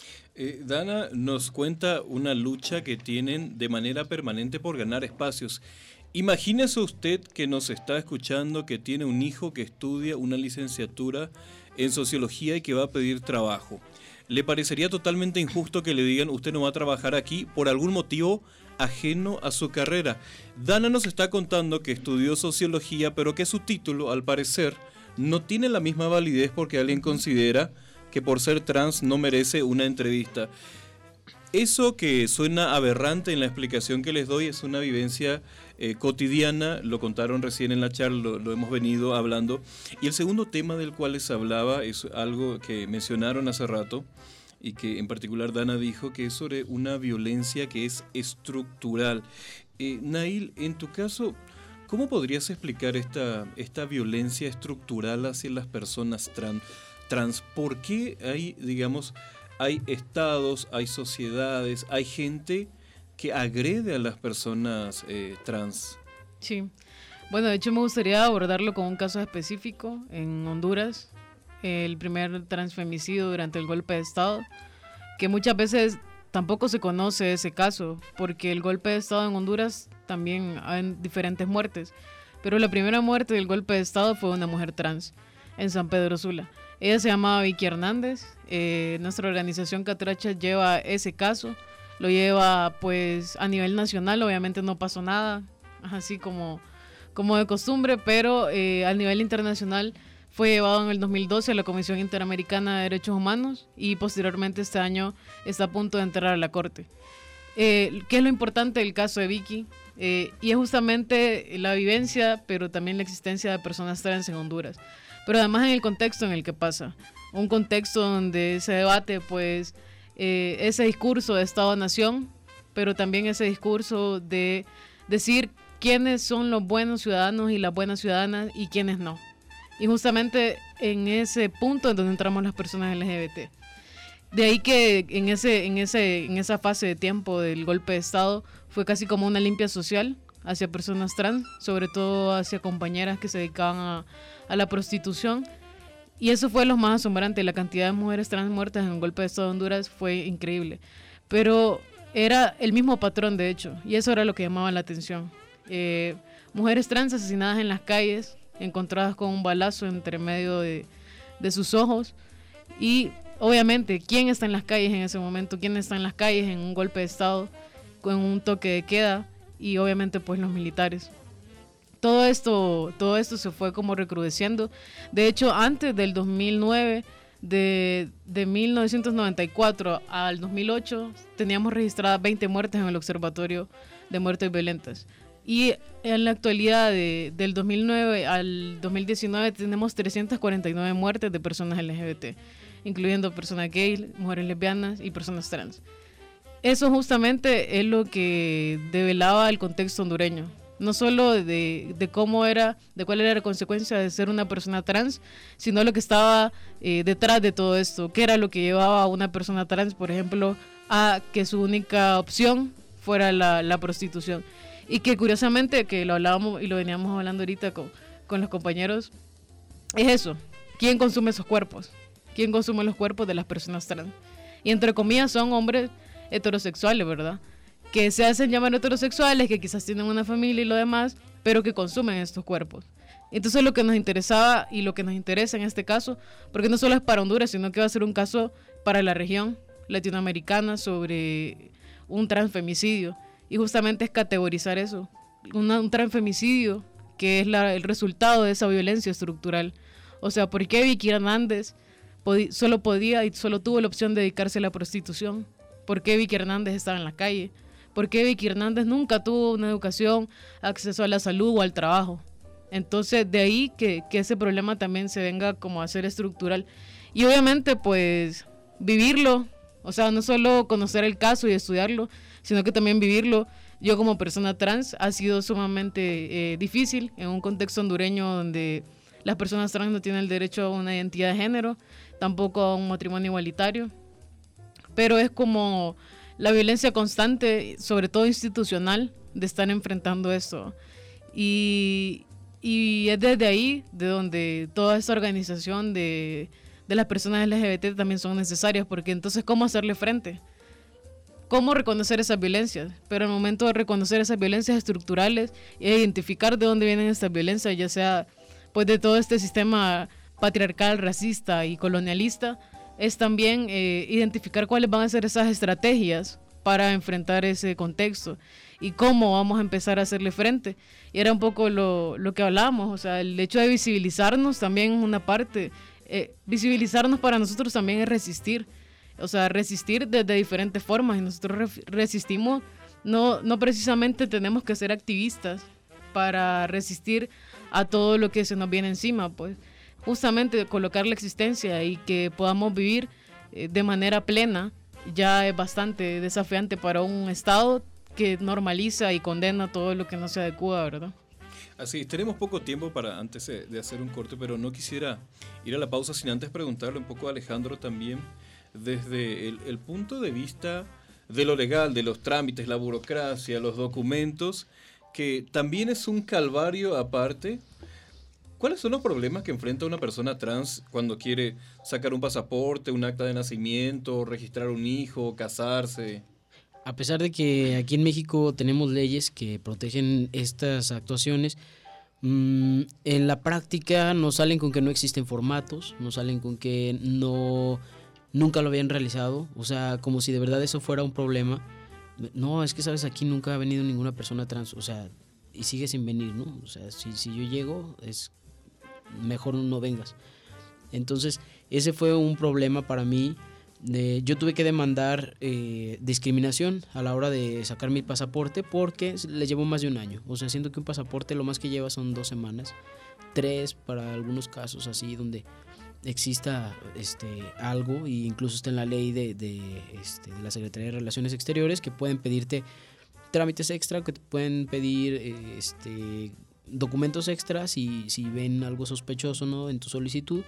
Dana nos cuenta una lucha que tienen de manera permanente por ganar espacios. Imagínese usted que nos está escuchando, que tiene un hijo que estudia una licenciatura en sociología y que va a pedir trabajo. ¿Le parecería totalmente injusto que le digan usted no va a trabajar aquí por algún motivo ajeno a su carrera? Dana nos está contando que estudió sociología, pero que su título, al parecer, no tiene la misma validez porque alguien considera que por ser trans no merece una entrevista. Eso que suena aberrante en la explicación que les doy es una vivencia cotidiana, lo contaron recién en la charla, lo hemos venido hablando. Y el segundo tema del cual les hablaba es algo que mencionaron hace rato y que en particular Dana dijo, que es sobre una violencia que es estructural. Nail, en tu caso, ¿cómo podrías explicar esta violencia estructural hacia las personas trans? ¿Por qué hay estados, hay sociedades, hay gente que agrede a las personas trans? Sí, bueno, de hecho me gustaría abordarlo con un caso específico en Honduras, el primer transfemicidio durante el golpe de Estado, que muchas veces tampoco se conoce ese caso, porque el golpe de Estado en Honduras también hay diferentes muertes, pero la primera muerte del golpe de Estado fue una mujer trans en San Pedro Sula. Ella se llamaba Vicky Hernández. Nuestra organización Catracha lleva ese caso, lo lleva pues a nivel nacional. Obviamente no pasó nada, así como de costumbre, pero a nivel internacional fue llevado en el 2012 a la Comisión Interamericana de Derechos Humanos y posteriormente este año está a punto de entrar a la Corte. ¿Qué es lo importante del caso de Vicky? Y es justamente la vivencia, pero también la existencia de personas trans en Honduras. Pero además en el contexto en el que pasa. Un contexto donde se debate, pues, ese discurso de Estado-Nación, pero también ese discurso de decir quiénes son los buenos ciudadanos y las buenas ciudadanas y quiénes no. Y justamente en ese punto en donde entramos las personas LGBT. De ahí que en esa fase de tiempo del golpe de Estado fue casi como una limpia social hacia personas trans, sobre todo hacia compañeras que se dedicaban a la prostitución. Y eso fue lo más asombrante, la cantidad de mujeres trans muertas en el golpe de Estado de Honduras fue increíble. Pero era el mismo patrón, de hecho, y eso era lo que llamaba la atención. Mujeres trans asesinadas en las calles, encontradas con un balazo entre medio de sus ojos. Y obviamente, ¿quién está en las calles en ese momento? ¿Quién está en las calles en un golpe de Estado con un toque de queda? Y obviamente pues los militares. Todo esto se fue como recrudeciendo. De hecho, antes del 2009, de 1994 al 2008, teníamos registradas 20 muertes en el Observatorio de Muertes Violentas. Y en la actualidad, del 2009 al 2019, tenemos 349 muertes de personas LGBT, incluyendo personas gay, mujeres lesbianas y personas trans. Eso justamente es lo que develaba el contexto hondureño. No solo de cómo era, de cuál era la consecuencia de ser una persona trans, sino lo que estaba detrás de todo esto. ¿Qué era lo que llevaba a una persona trans, por ejemplo, a que su única opción fuera la prostitución? Y que curiosamente, que lo hablábamos y lo veníamos hablando ahorita con los compañeros, es eso. ¿Quién consume esos cuerpos? ¿Quién consume los cuerpos de las personas trans? Y entre comillas son hombres heterosexuales, ¿verdad? Que se hacen llamar heterosexuales, que quizás tienen una familia y lo demás, pero que consumen estos cuerpos. Entonces lo que nos interesaba y lo que nos interesa en este caso, porque no solo es para Honduras, sino que va a ser un caso para la región latinoamericana sobre un transfemicidio. Y justamente es categorizar eso, un transfemicidio que es el resultado de esa violencia estructural. O sea, ¿por qué Vicky Hernández solo podía y solo tuvo la opción de dedicarse a la prostitución? ¿Por qué Vicky Hernández estaba en la calle? ¿Por qué Vicky Hernández nunca tuvo una educación, acceso a la salud o al trabajo? Entonces, de ahí que ese problema también se venga como a ser estructural. Y obviamente, pues, vivirlo, o sea, no solo conocer el caso y estudiarlo, sino que también vivirlo. Yo como persona trans ha sido sumamente difícil en un contexto hondureño donde las personas trans no tienen el derecho a una identidad de género, tampoco a un matrimonio igualitario. Pero es como la violencia constante, sobre todo institucional, de estar enfrentando esto. Y es desde ahí de donde toda esta organización de las personas LGBT también son necesarias, porque entonces, ¿cómo hacerle frente? ¿Cómo reconocer esas violencias? Pero al momento de reconocer esas violencias estructurales e identificar de dónde vienen estas violencias, ya sea pues de todo este sistema patriarcal, racista y colonialista, es también identificar cuáles van a ser esas estrategias para enfrentar ese contexto y cómo vamos a empezar a hacerle frente. Y era un poco lo que hablábamos, o sea, el hecho de visibilizarnos también es una parte. Visibilizarnos para nosotros también es resistir, o sea, resistir desde diferentes formas, y nosotros resistimos, no precisamente tenemos que ser activistas para resistir a todo lo que se nos viene encima, pues justamente colocar la existencia y que podamos vivir de manera plena ya es bastante desafiante para un Estado que normaliza y condena todo lo que no se adecua, ¿verdad? Así, tenemos poco tiempo para antes de hacer un corte, pero no quisiera ir a la pausa sin antes preguntarle un poco a Alejandro también desde el punto de vista de lo legal, de los trámites, la burocracia, los documentos, que también es un calvario aparte. ¿Cuáles son los problemas que enfrenta una persona trans cuando quiere sacar un pasaporte, un acta de nacimiento, registrar un hijo, casarse? A pesar de que aquí en México tenemos leyes que protegen estas actuaciones, en la práctica nos salen con que no existen formatos, nos salen con que nunca lo habían realizado, o sea, como si de verdad eso fuera un problema. No, es que sabes, aquí nunca ha venido ninguna persona trans, o sea, y sigue sin venir, ¿no? O sea, si yo llego, es mejor no vengas. Entonces, ese fue un problema para mí, Yo tuve que demandar discriminación a la hora de sacar mi pasaporte porque le llevó más de un año. O sea, siento que un pasaporte lo más que lleva son 2 semanas, 3 para algunos casos así donde exista algo, e incluso está en la ley de la Secretaría de Relaciones Exteriores, que pueden pedirte trámites extra, que te pueden pedir documentos extras si ven algo sospechoso, ¿no?, en tu solicitud,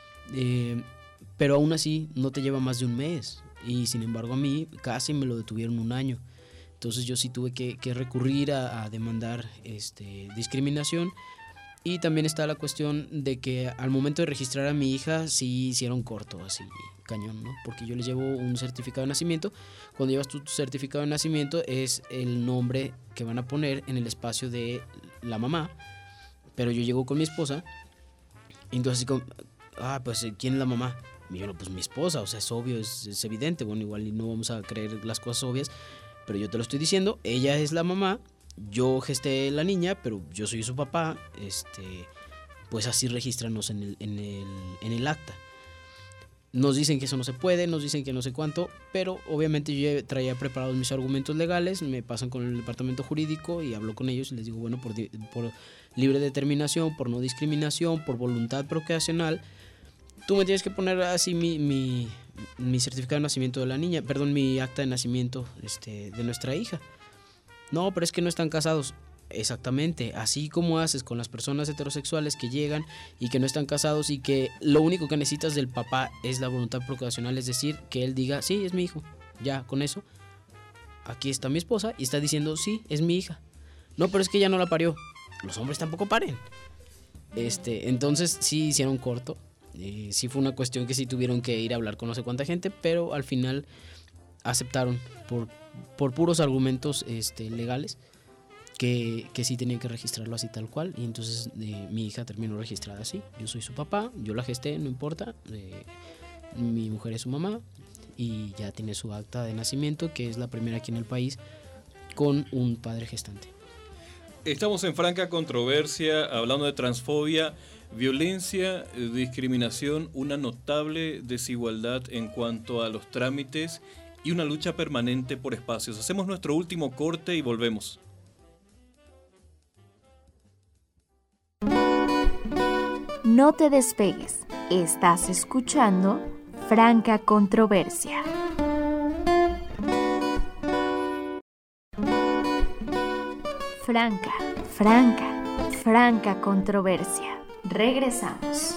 pero aún así no te lleva más de un mes, y sin embargo a mí casi me lo detuvieron un año. Entonces yo sí tuve que recurrir a demandar discriminación. Y también está la cuestión de que al momento de registrar a mi hija sí hicieron corto, así cañón, ¿no? Porque yo les llevo un certificado de nacimiento. Cuando llevas tu certificado de nacimiento es el nombre que van a poner en el espacio de la mamá, pero yo llego con mi esposa, y entonces así como, pues ¿quién es la mamá? Y yo, pues mi esposa, o sea, es obvio, es evidente, bueno, igual y no vamos a creer las cosas obvias, pero yo te lo estoy diciendo, ella es la mamá. Yo gesté la niña, pero yo soy su papá, pues así regístranos en el acta. Nos dicen que eso no se puede, nos dicen que no sé cuánto, pero obviamente yo ya traía preparados mis argumentos legales, me pasan con el departamento jurídico y hablo con ellos y les digo, bueno, por libre determinación, por no discriminación, por voluntad procreacional, tú me tienes que poner así mi certificado de nacimiento de la niña, perdón, mi acta de nacimiento de nuestra hija. No, pero es que no están casados. Exactamente, así como haces con las personas heterosexuales que llegan y que no están casados y que lo único que necesitas del papá es la voluntad procreacional, es decir, que él diga, sí, es mi hijo, ya, con eso. Aquí está mi esposa y está diciendo, sí, es mi hija. No, pero es que ella no la parió. Los hombres tampoco paren. Entonces sí hicieron corto. Sí fue una cuestión que sí tuvieron que ir a hablar con no sé cuánta gente, pero al final aceptaron por puros argumentos legales que sí tenían que registrarlo así tal cual, y entonces mi hija terminó registrada así. Yo soy su papá, yo la gesté, no importa, mi mujer es su mamá y ya tiene su acta de nacimiento, que es la primera aquí en el país con un padre gestante. Estamos en franca controversia hablando de transfobia, violencia, discriminación, una notable desigualdad en cuanto a los trámites y una lucha permanente por espacios. Hacemos nuestro último corte y volvemos. No te despegues. Estás escuchando Franca Controversia. Franca Controversia. Regresamos.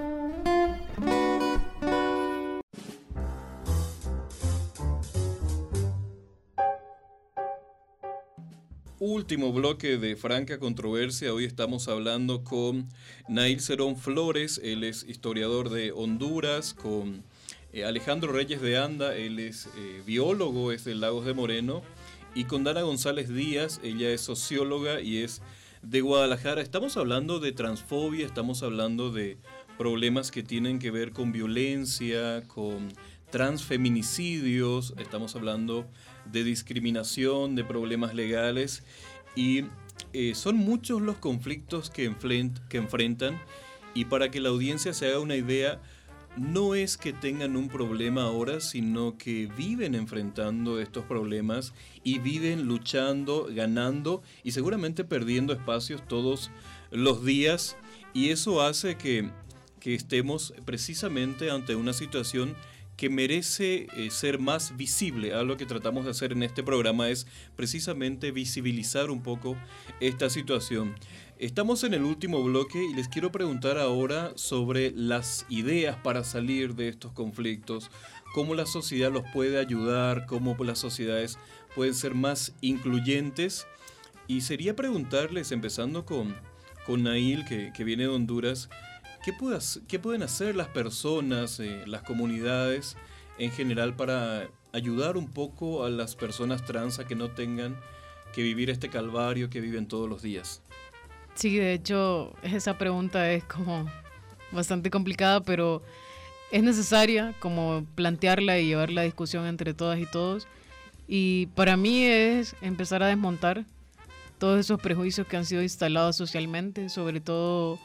Último bloque de Franca Controversia. Hoy estamos hablando con Nail Cerón Flores, él es historiador de Honduras, con Alejandro Reyes de Anda, él es biólogo, es de Lagos de Moreno, y con Dana González Díaz, ella es socióloga y es de Guadalajara. Estamos hablando de transfobia, estamos hablando de problemas que tienen que ver con violencia, con transfeminicidios, estamos hablando de discriminación, de problemas legales, y son muchos los conflictos que enfrentan, y para que la audiencia se haga una idea, no es que tengan un problema ahora, sino que viven enfrentando estos problemas y viven luchando, ganando y seguramente perdiendo espacios todos los días, y eso hace que estemos precisamente ante una situación que merece ser más visible. Algo que tratamos de hacer en este programa es precisamente visibilizar un poco esta situación. Estamos en el último bloque y les quiero preguntar ahora sobre las ideas para salir de estos conflictos, cómo la sociedad los puede ayudar, cómo las sociedades pueden ser más incluyentes. Y sería preguntarles, empezando con Nail, que viene de Honduras, ¿qué pueden hacer las personas, las comunidades en general para ayudar un poco a las personas trans a que no tengan que vivir este calvario que viven todos los días? Sí, de hecho, esa pregunta es como bastante complicada, pero es necesaria como plantearla y llevar la discusión entre todas y todos. Y para mí es empezar a desmontar todos esos prejuicios que han sido instalados socialmente, sobre todo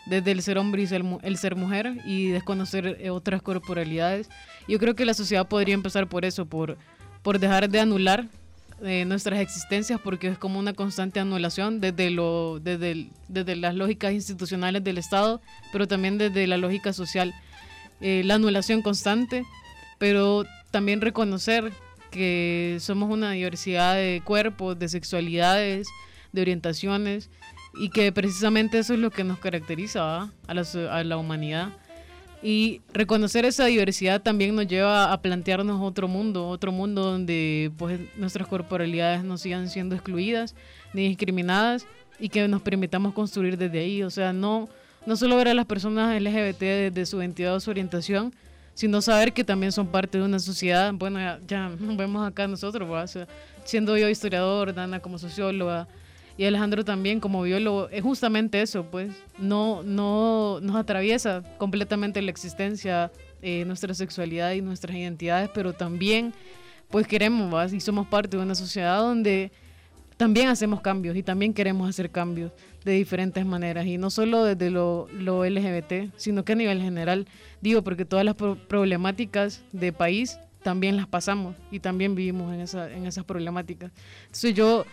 desde el ser hombre y el ser mujer y desconocer otras corporalidades. Yo creo que la sociedad podría empezar por eso, por dejar de anular nuestras existencias, porque es como una constante anulación desde las lógicas institucionales del Estado, pero también desde la lógica social. La anulación constante, pero también reconocer que somos una diversidad de cuerpos, de sexualidades, de orientaciones, y que precisamente eso es lo que nos caracteriza a la humanidad. Y reconocer esa diversidad también nos lleva a plantearnos otro mundo donde pues nuestras corporalidades no sigan siendo excluidas ni discriminadas y que nos permitamos construir desde ahí. O sea, no solo ver a las personas LGBT desde su identidad o su orientación, sino saber que también son parte de una sociedad. Bueno, ya nos vemos acá nosotros, o sea, siendo yo historiador, Dana como socióloga, y Alejandro también como biólogo, es justamente eso, pues, no nos atraviesa completamente la existencia, nuestra sexualidad y nuestras identidades, pero también, pues, queremos, y somos parte de una sociedad donde también hacemos cambios y también queremos hacer cambios de diferentes maneras, y no solo desde lo LGBT, sino que a nivel general, digo, porque todas las problemáticas de país también las pasamos y también vivimos en esas problemáticas. Entonces yo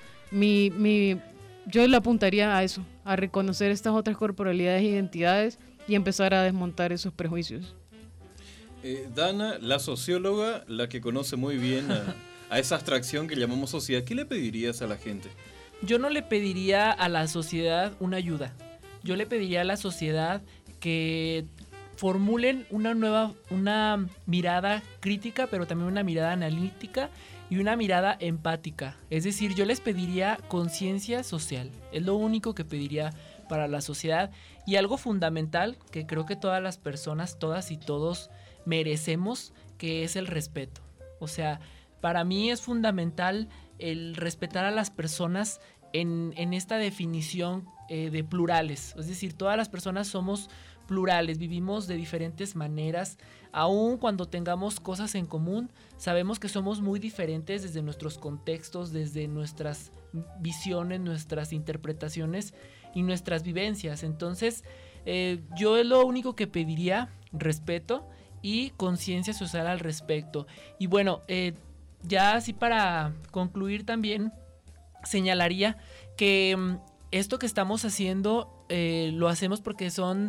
le apuntaría a eso, a reconocer estas otras corporalidades e identidades y empezar a desmontar esos prejuicios. Dana, la socióloga, la que conoce muy bien a esa abstracción que llamamos sociedad, ¿qué le pedirías a la gente? Yo no le pediría a la sociedad una ayuda. Yo le pediría a la sociedad que formulen una mirada crítica, pero también una mirada analítica y una mirada empática. Es decir, yo les pediría conciencia social. Es lo único que pediría para la sociedad. Y algo fundamental que creo que todas las personas, todas y todos merecemos, que es el respeto. O sea, para mí es fundamental el respetar a las personas en esta definición de plurales. Es decir, todas las personas somos plurales, vivimos de diferentes maneras, aun cuando tengamos cosas en común, sabemos que somos muy diferentes desde nuestros contextos, desde nuestras visiones, nuestras interpretaciones y nuestras vivencias. Entonces, yo es lo único que pediría, respeto y conciencia social al respecto. Y bueno, ya así para concluir también, señalaría que esto que estamos haciendo lo hacemos porque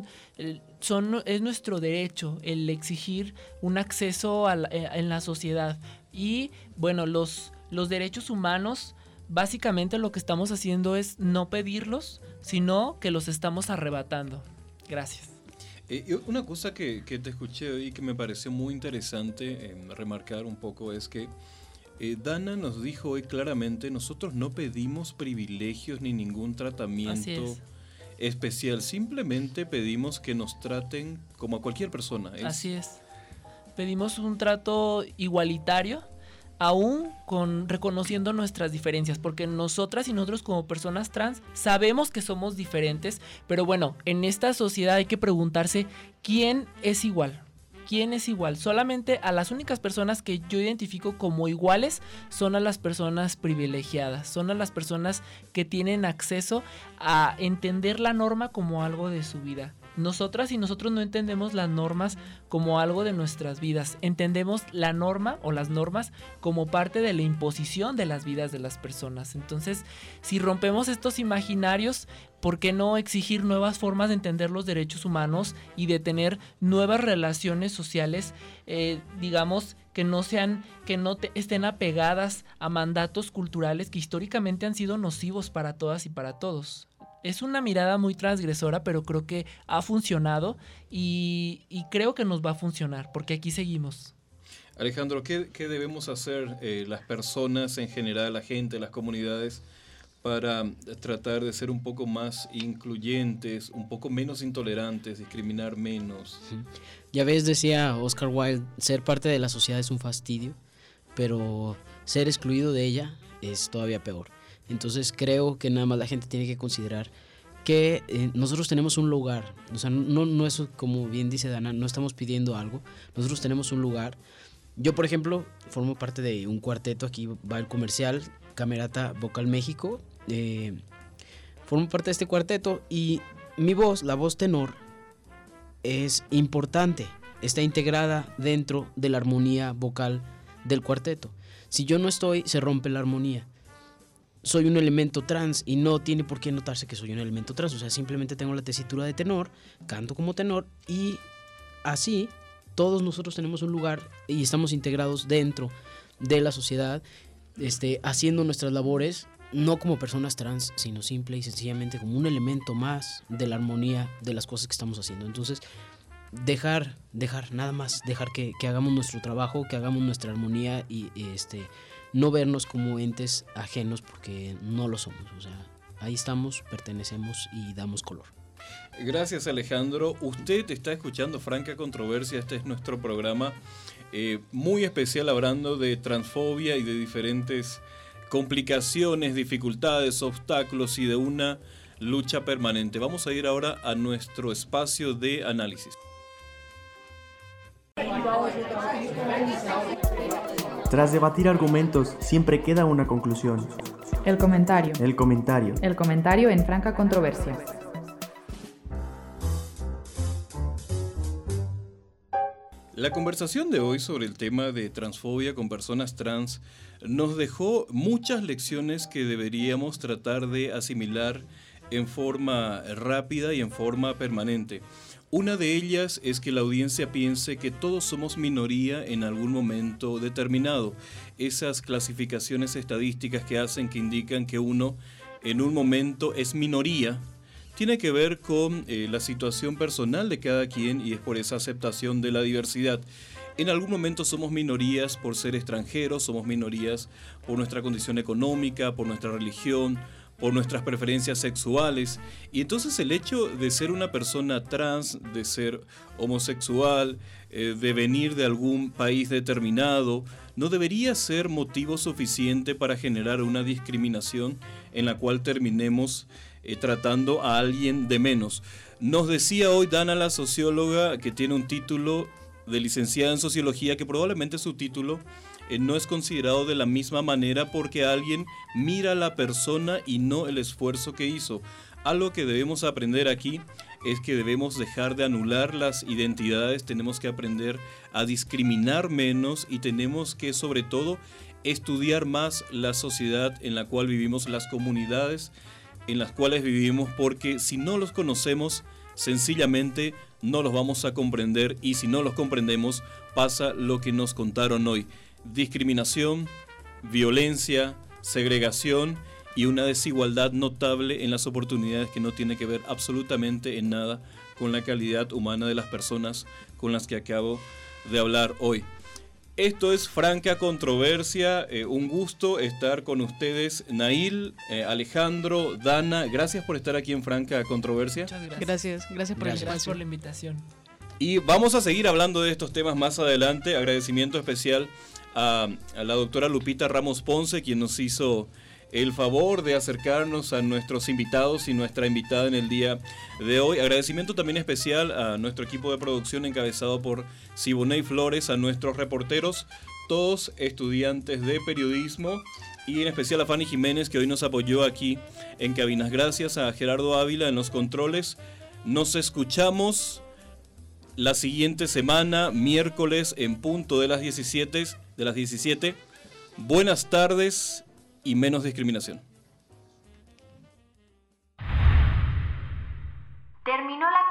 es nuestro derecho el exigir un acceso en la sociedad. Y bueno, los derechos humanos, básicamente lo que estamos haciendo es no pedirlos, sino que los estamos arrebatando. Gracias. Una cosa que te escuché hoy que me pareció muy interesante remarcar un poco es que Dana nos dijo hoy claramente, nosotros no pedimos privilegios ni ningún tratamiento especial, simplemente pedimos que nos traten como a cualquier persona. Así es. Pedimos un trato igualitario, aún reconociendo nuestras diferencias, porque nosotras y nosotros como personas trans sabemos que somos diferentes, pero bueno, en esta sociedad hay que preguntarse quién es igual. ¿Quién es igual? Solamente a las únicas personas que yo identifico como iguales son a las personas privilegiadas, son a las personas que tienen acceso a entender la norma como algo de su vida. Nosotras y nosotros no entendemos las normas como algo de nuestras vidas, entendemos la norma o las normas como parte de la imposición de las vidas de las personas. Entonces, si rompemos estos imaginarios, ¿por qué no exigir nuevas formas de entender los derechos humanos y de tener nuevas relaciones sociales, digamos, que no estén apegadas a mandatos culturales que históricamente han sido nocivos para todas y para todos? Es una mirada muy transgresora, pero creo que ha funcionado y creo que nos va a funcionar, porque aquí seguimos. Alejandro, ¿qué debemos hacer las personas en general, la gente, las comunidades, para tratar de ser un poco más incluyentes, un poco menos intolerantes, discriminar menos? Ya ves, decía Oscar Wilde, ser parte de la sociedad es un fastidio, pero ser excluido de ella es todavía peor. Entonces creo que nada más la gente tiene que considerar que nosotros tenemos un lugar. O sea, no es como bien dice Dana, no estamos pidiendo algo, nosotros tenemos un lugar. Yo, por ejemplo, formo parte de un cuarteto, aquí va el comercial, Camerata Vocal México. Formo parte de este cuarteto y mi voz, la voz tenor, es importante, está integrada dentro de la armonía vocal del cuarteto. Si yo no estoy, se rompe la armonía. Soy un elemento trans y no tiene por qué notarse que soy un elemento trans, o sea, simplemente tengo la tesitura de tenor, canto como tenor y así todos nosotros tenemos un lugar y estamos integrados dentro de la sociedad, haciendo nuestras labores, no como personas trans, sino simple y sencillamente como un elemento más de la armonía de las cosas que estamos haciendo. Entonces, dejar nada más, dejar que hagamos nuestro trabajo, que hagamos nuestra armonía y no vernos como entes ajenos porque no lo somos. O sea, ahí estamos, pertenecemos y damos color. Gracias, Alejandro. Usted está escuchando Franca Controversia. Este es nuestro programa muy especial, hablando de transfobia y de diferentes complicaciones, dificultades, obstáculos y de una lucha permanente. Vamos a ir ahora a nuestro espacio de análisis. Tras debatir argumentos, siempre queda una conclusión. El comentario. El comentario. El comentario en Franca Controversia. La conversación de hoy sobre el tema de transfobia con personas trans nos dejó muchas lecciones que deberíamos tratar de asimilar en forma rápida y en forma permanente. Una de ellas es que la audiencia piense que todos somos minoría en algún momento determinado. Esas clasificaciones estadísticas que indican que uno en un momento es minoría, tiene que ver con la situación personal de cada quien y es por esa aceptación de la diversidad. En algún momento somos minorías por ser extranjeros, somos minorías por nuestra condición económica, por nuestra religión, por nuestras preferencias sexuales, y entonces el hecho de ser una persona trans, de ser homosexual, de venir de algún país determinado, no debería ser motivo suficiente para generar una discriminación en la cual terminemos tratando a alguien de menos. Nos decía hoy Dana, la socióloga, que tiene un título de licenciada en sociología, que probablemente su título no es considerado de la misma manera porque alguien mira a la persona y no el esfuerzo que hizo. Algo que debemos aprender aquí es que debemos dejar de anular las identidades, tenemos que aprender a discriminar menos y tenemos que, sobre todo, estudiar más la sociedad en la cual vivimos, las comunidades en las cuales vivimos, porque si no los conocemos, sencillamente no los vamos a comprender, y si no los comprendemos, pasa lo que nos contaron hoy: discriminación, violencia, segregación y una desigualdad notable en las oportunidades que no tiene que ver absolutamente en nada con la calidad humana de las personas con las que acabo de hablar hoy. Esto es Franca Controversia, un gusto estar con ustedes, Nail, Alejandro, Dana, gracias por estar aquí en Franca Controversia. Muchas gracias. Gracias por la invitación. Y vamos a seguir hablando de estos temas más adelante. Agradecimiento especial a la doctora Lupita Ramos Ponce, quien nos hizo el favor de acercarnos a nuestros invitados y nuestra invitada en el día de hoy. Agradecimiento también especial a nuestro equipo de producción encabezado por Siboney Flores, a nuestros reporteros, todos estudiantes de periodismo, y en especial a Fanny Jiménez, que hoy nos apoyó aquí en cabinas. Gracias a Gerardo Ávila en los controles. Nos escuchamos la siguiente semana, miércoles en punto de las 17. Buenas tardes y menos discriminación. Terminó la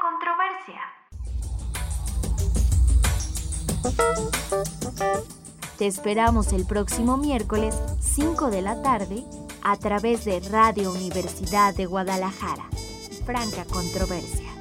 controversia. Te esperamos el próximo miércoles, 5 de la tarde, a través de Radio Universidad de Guadalajara. Franca Controversia.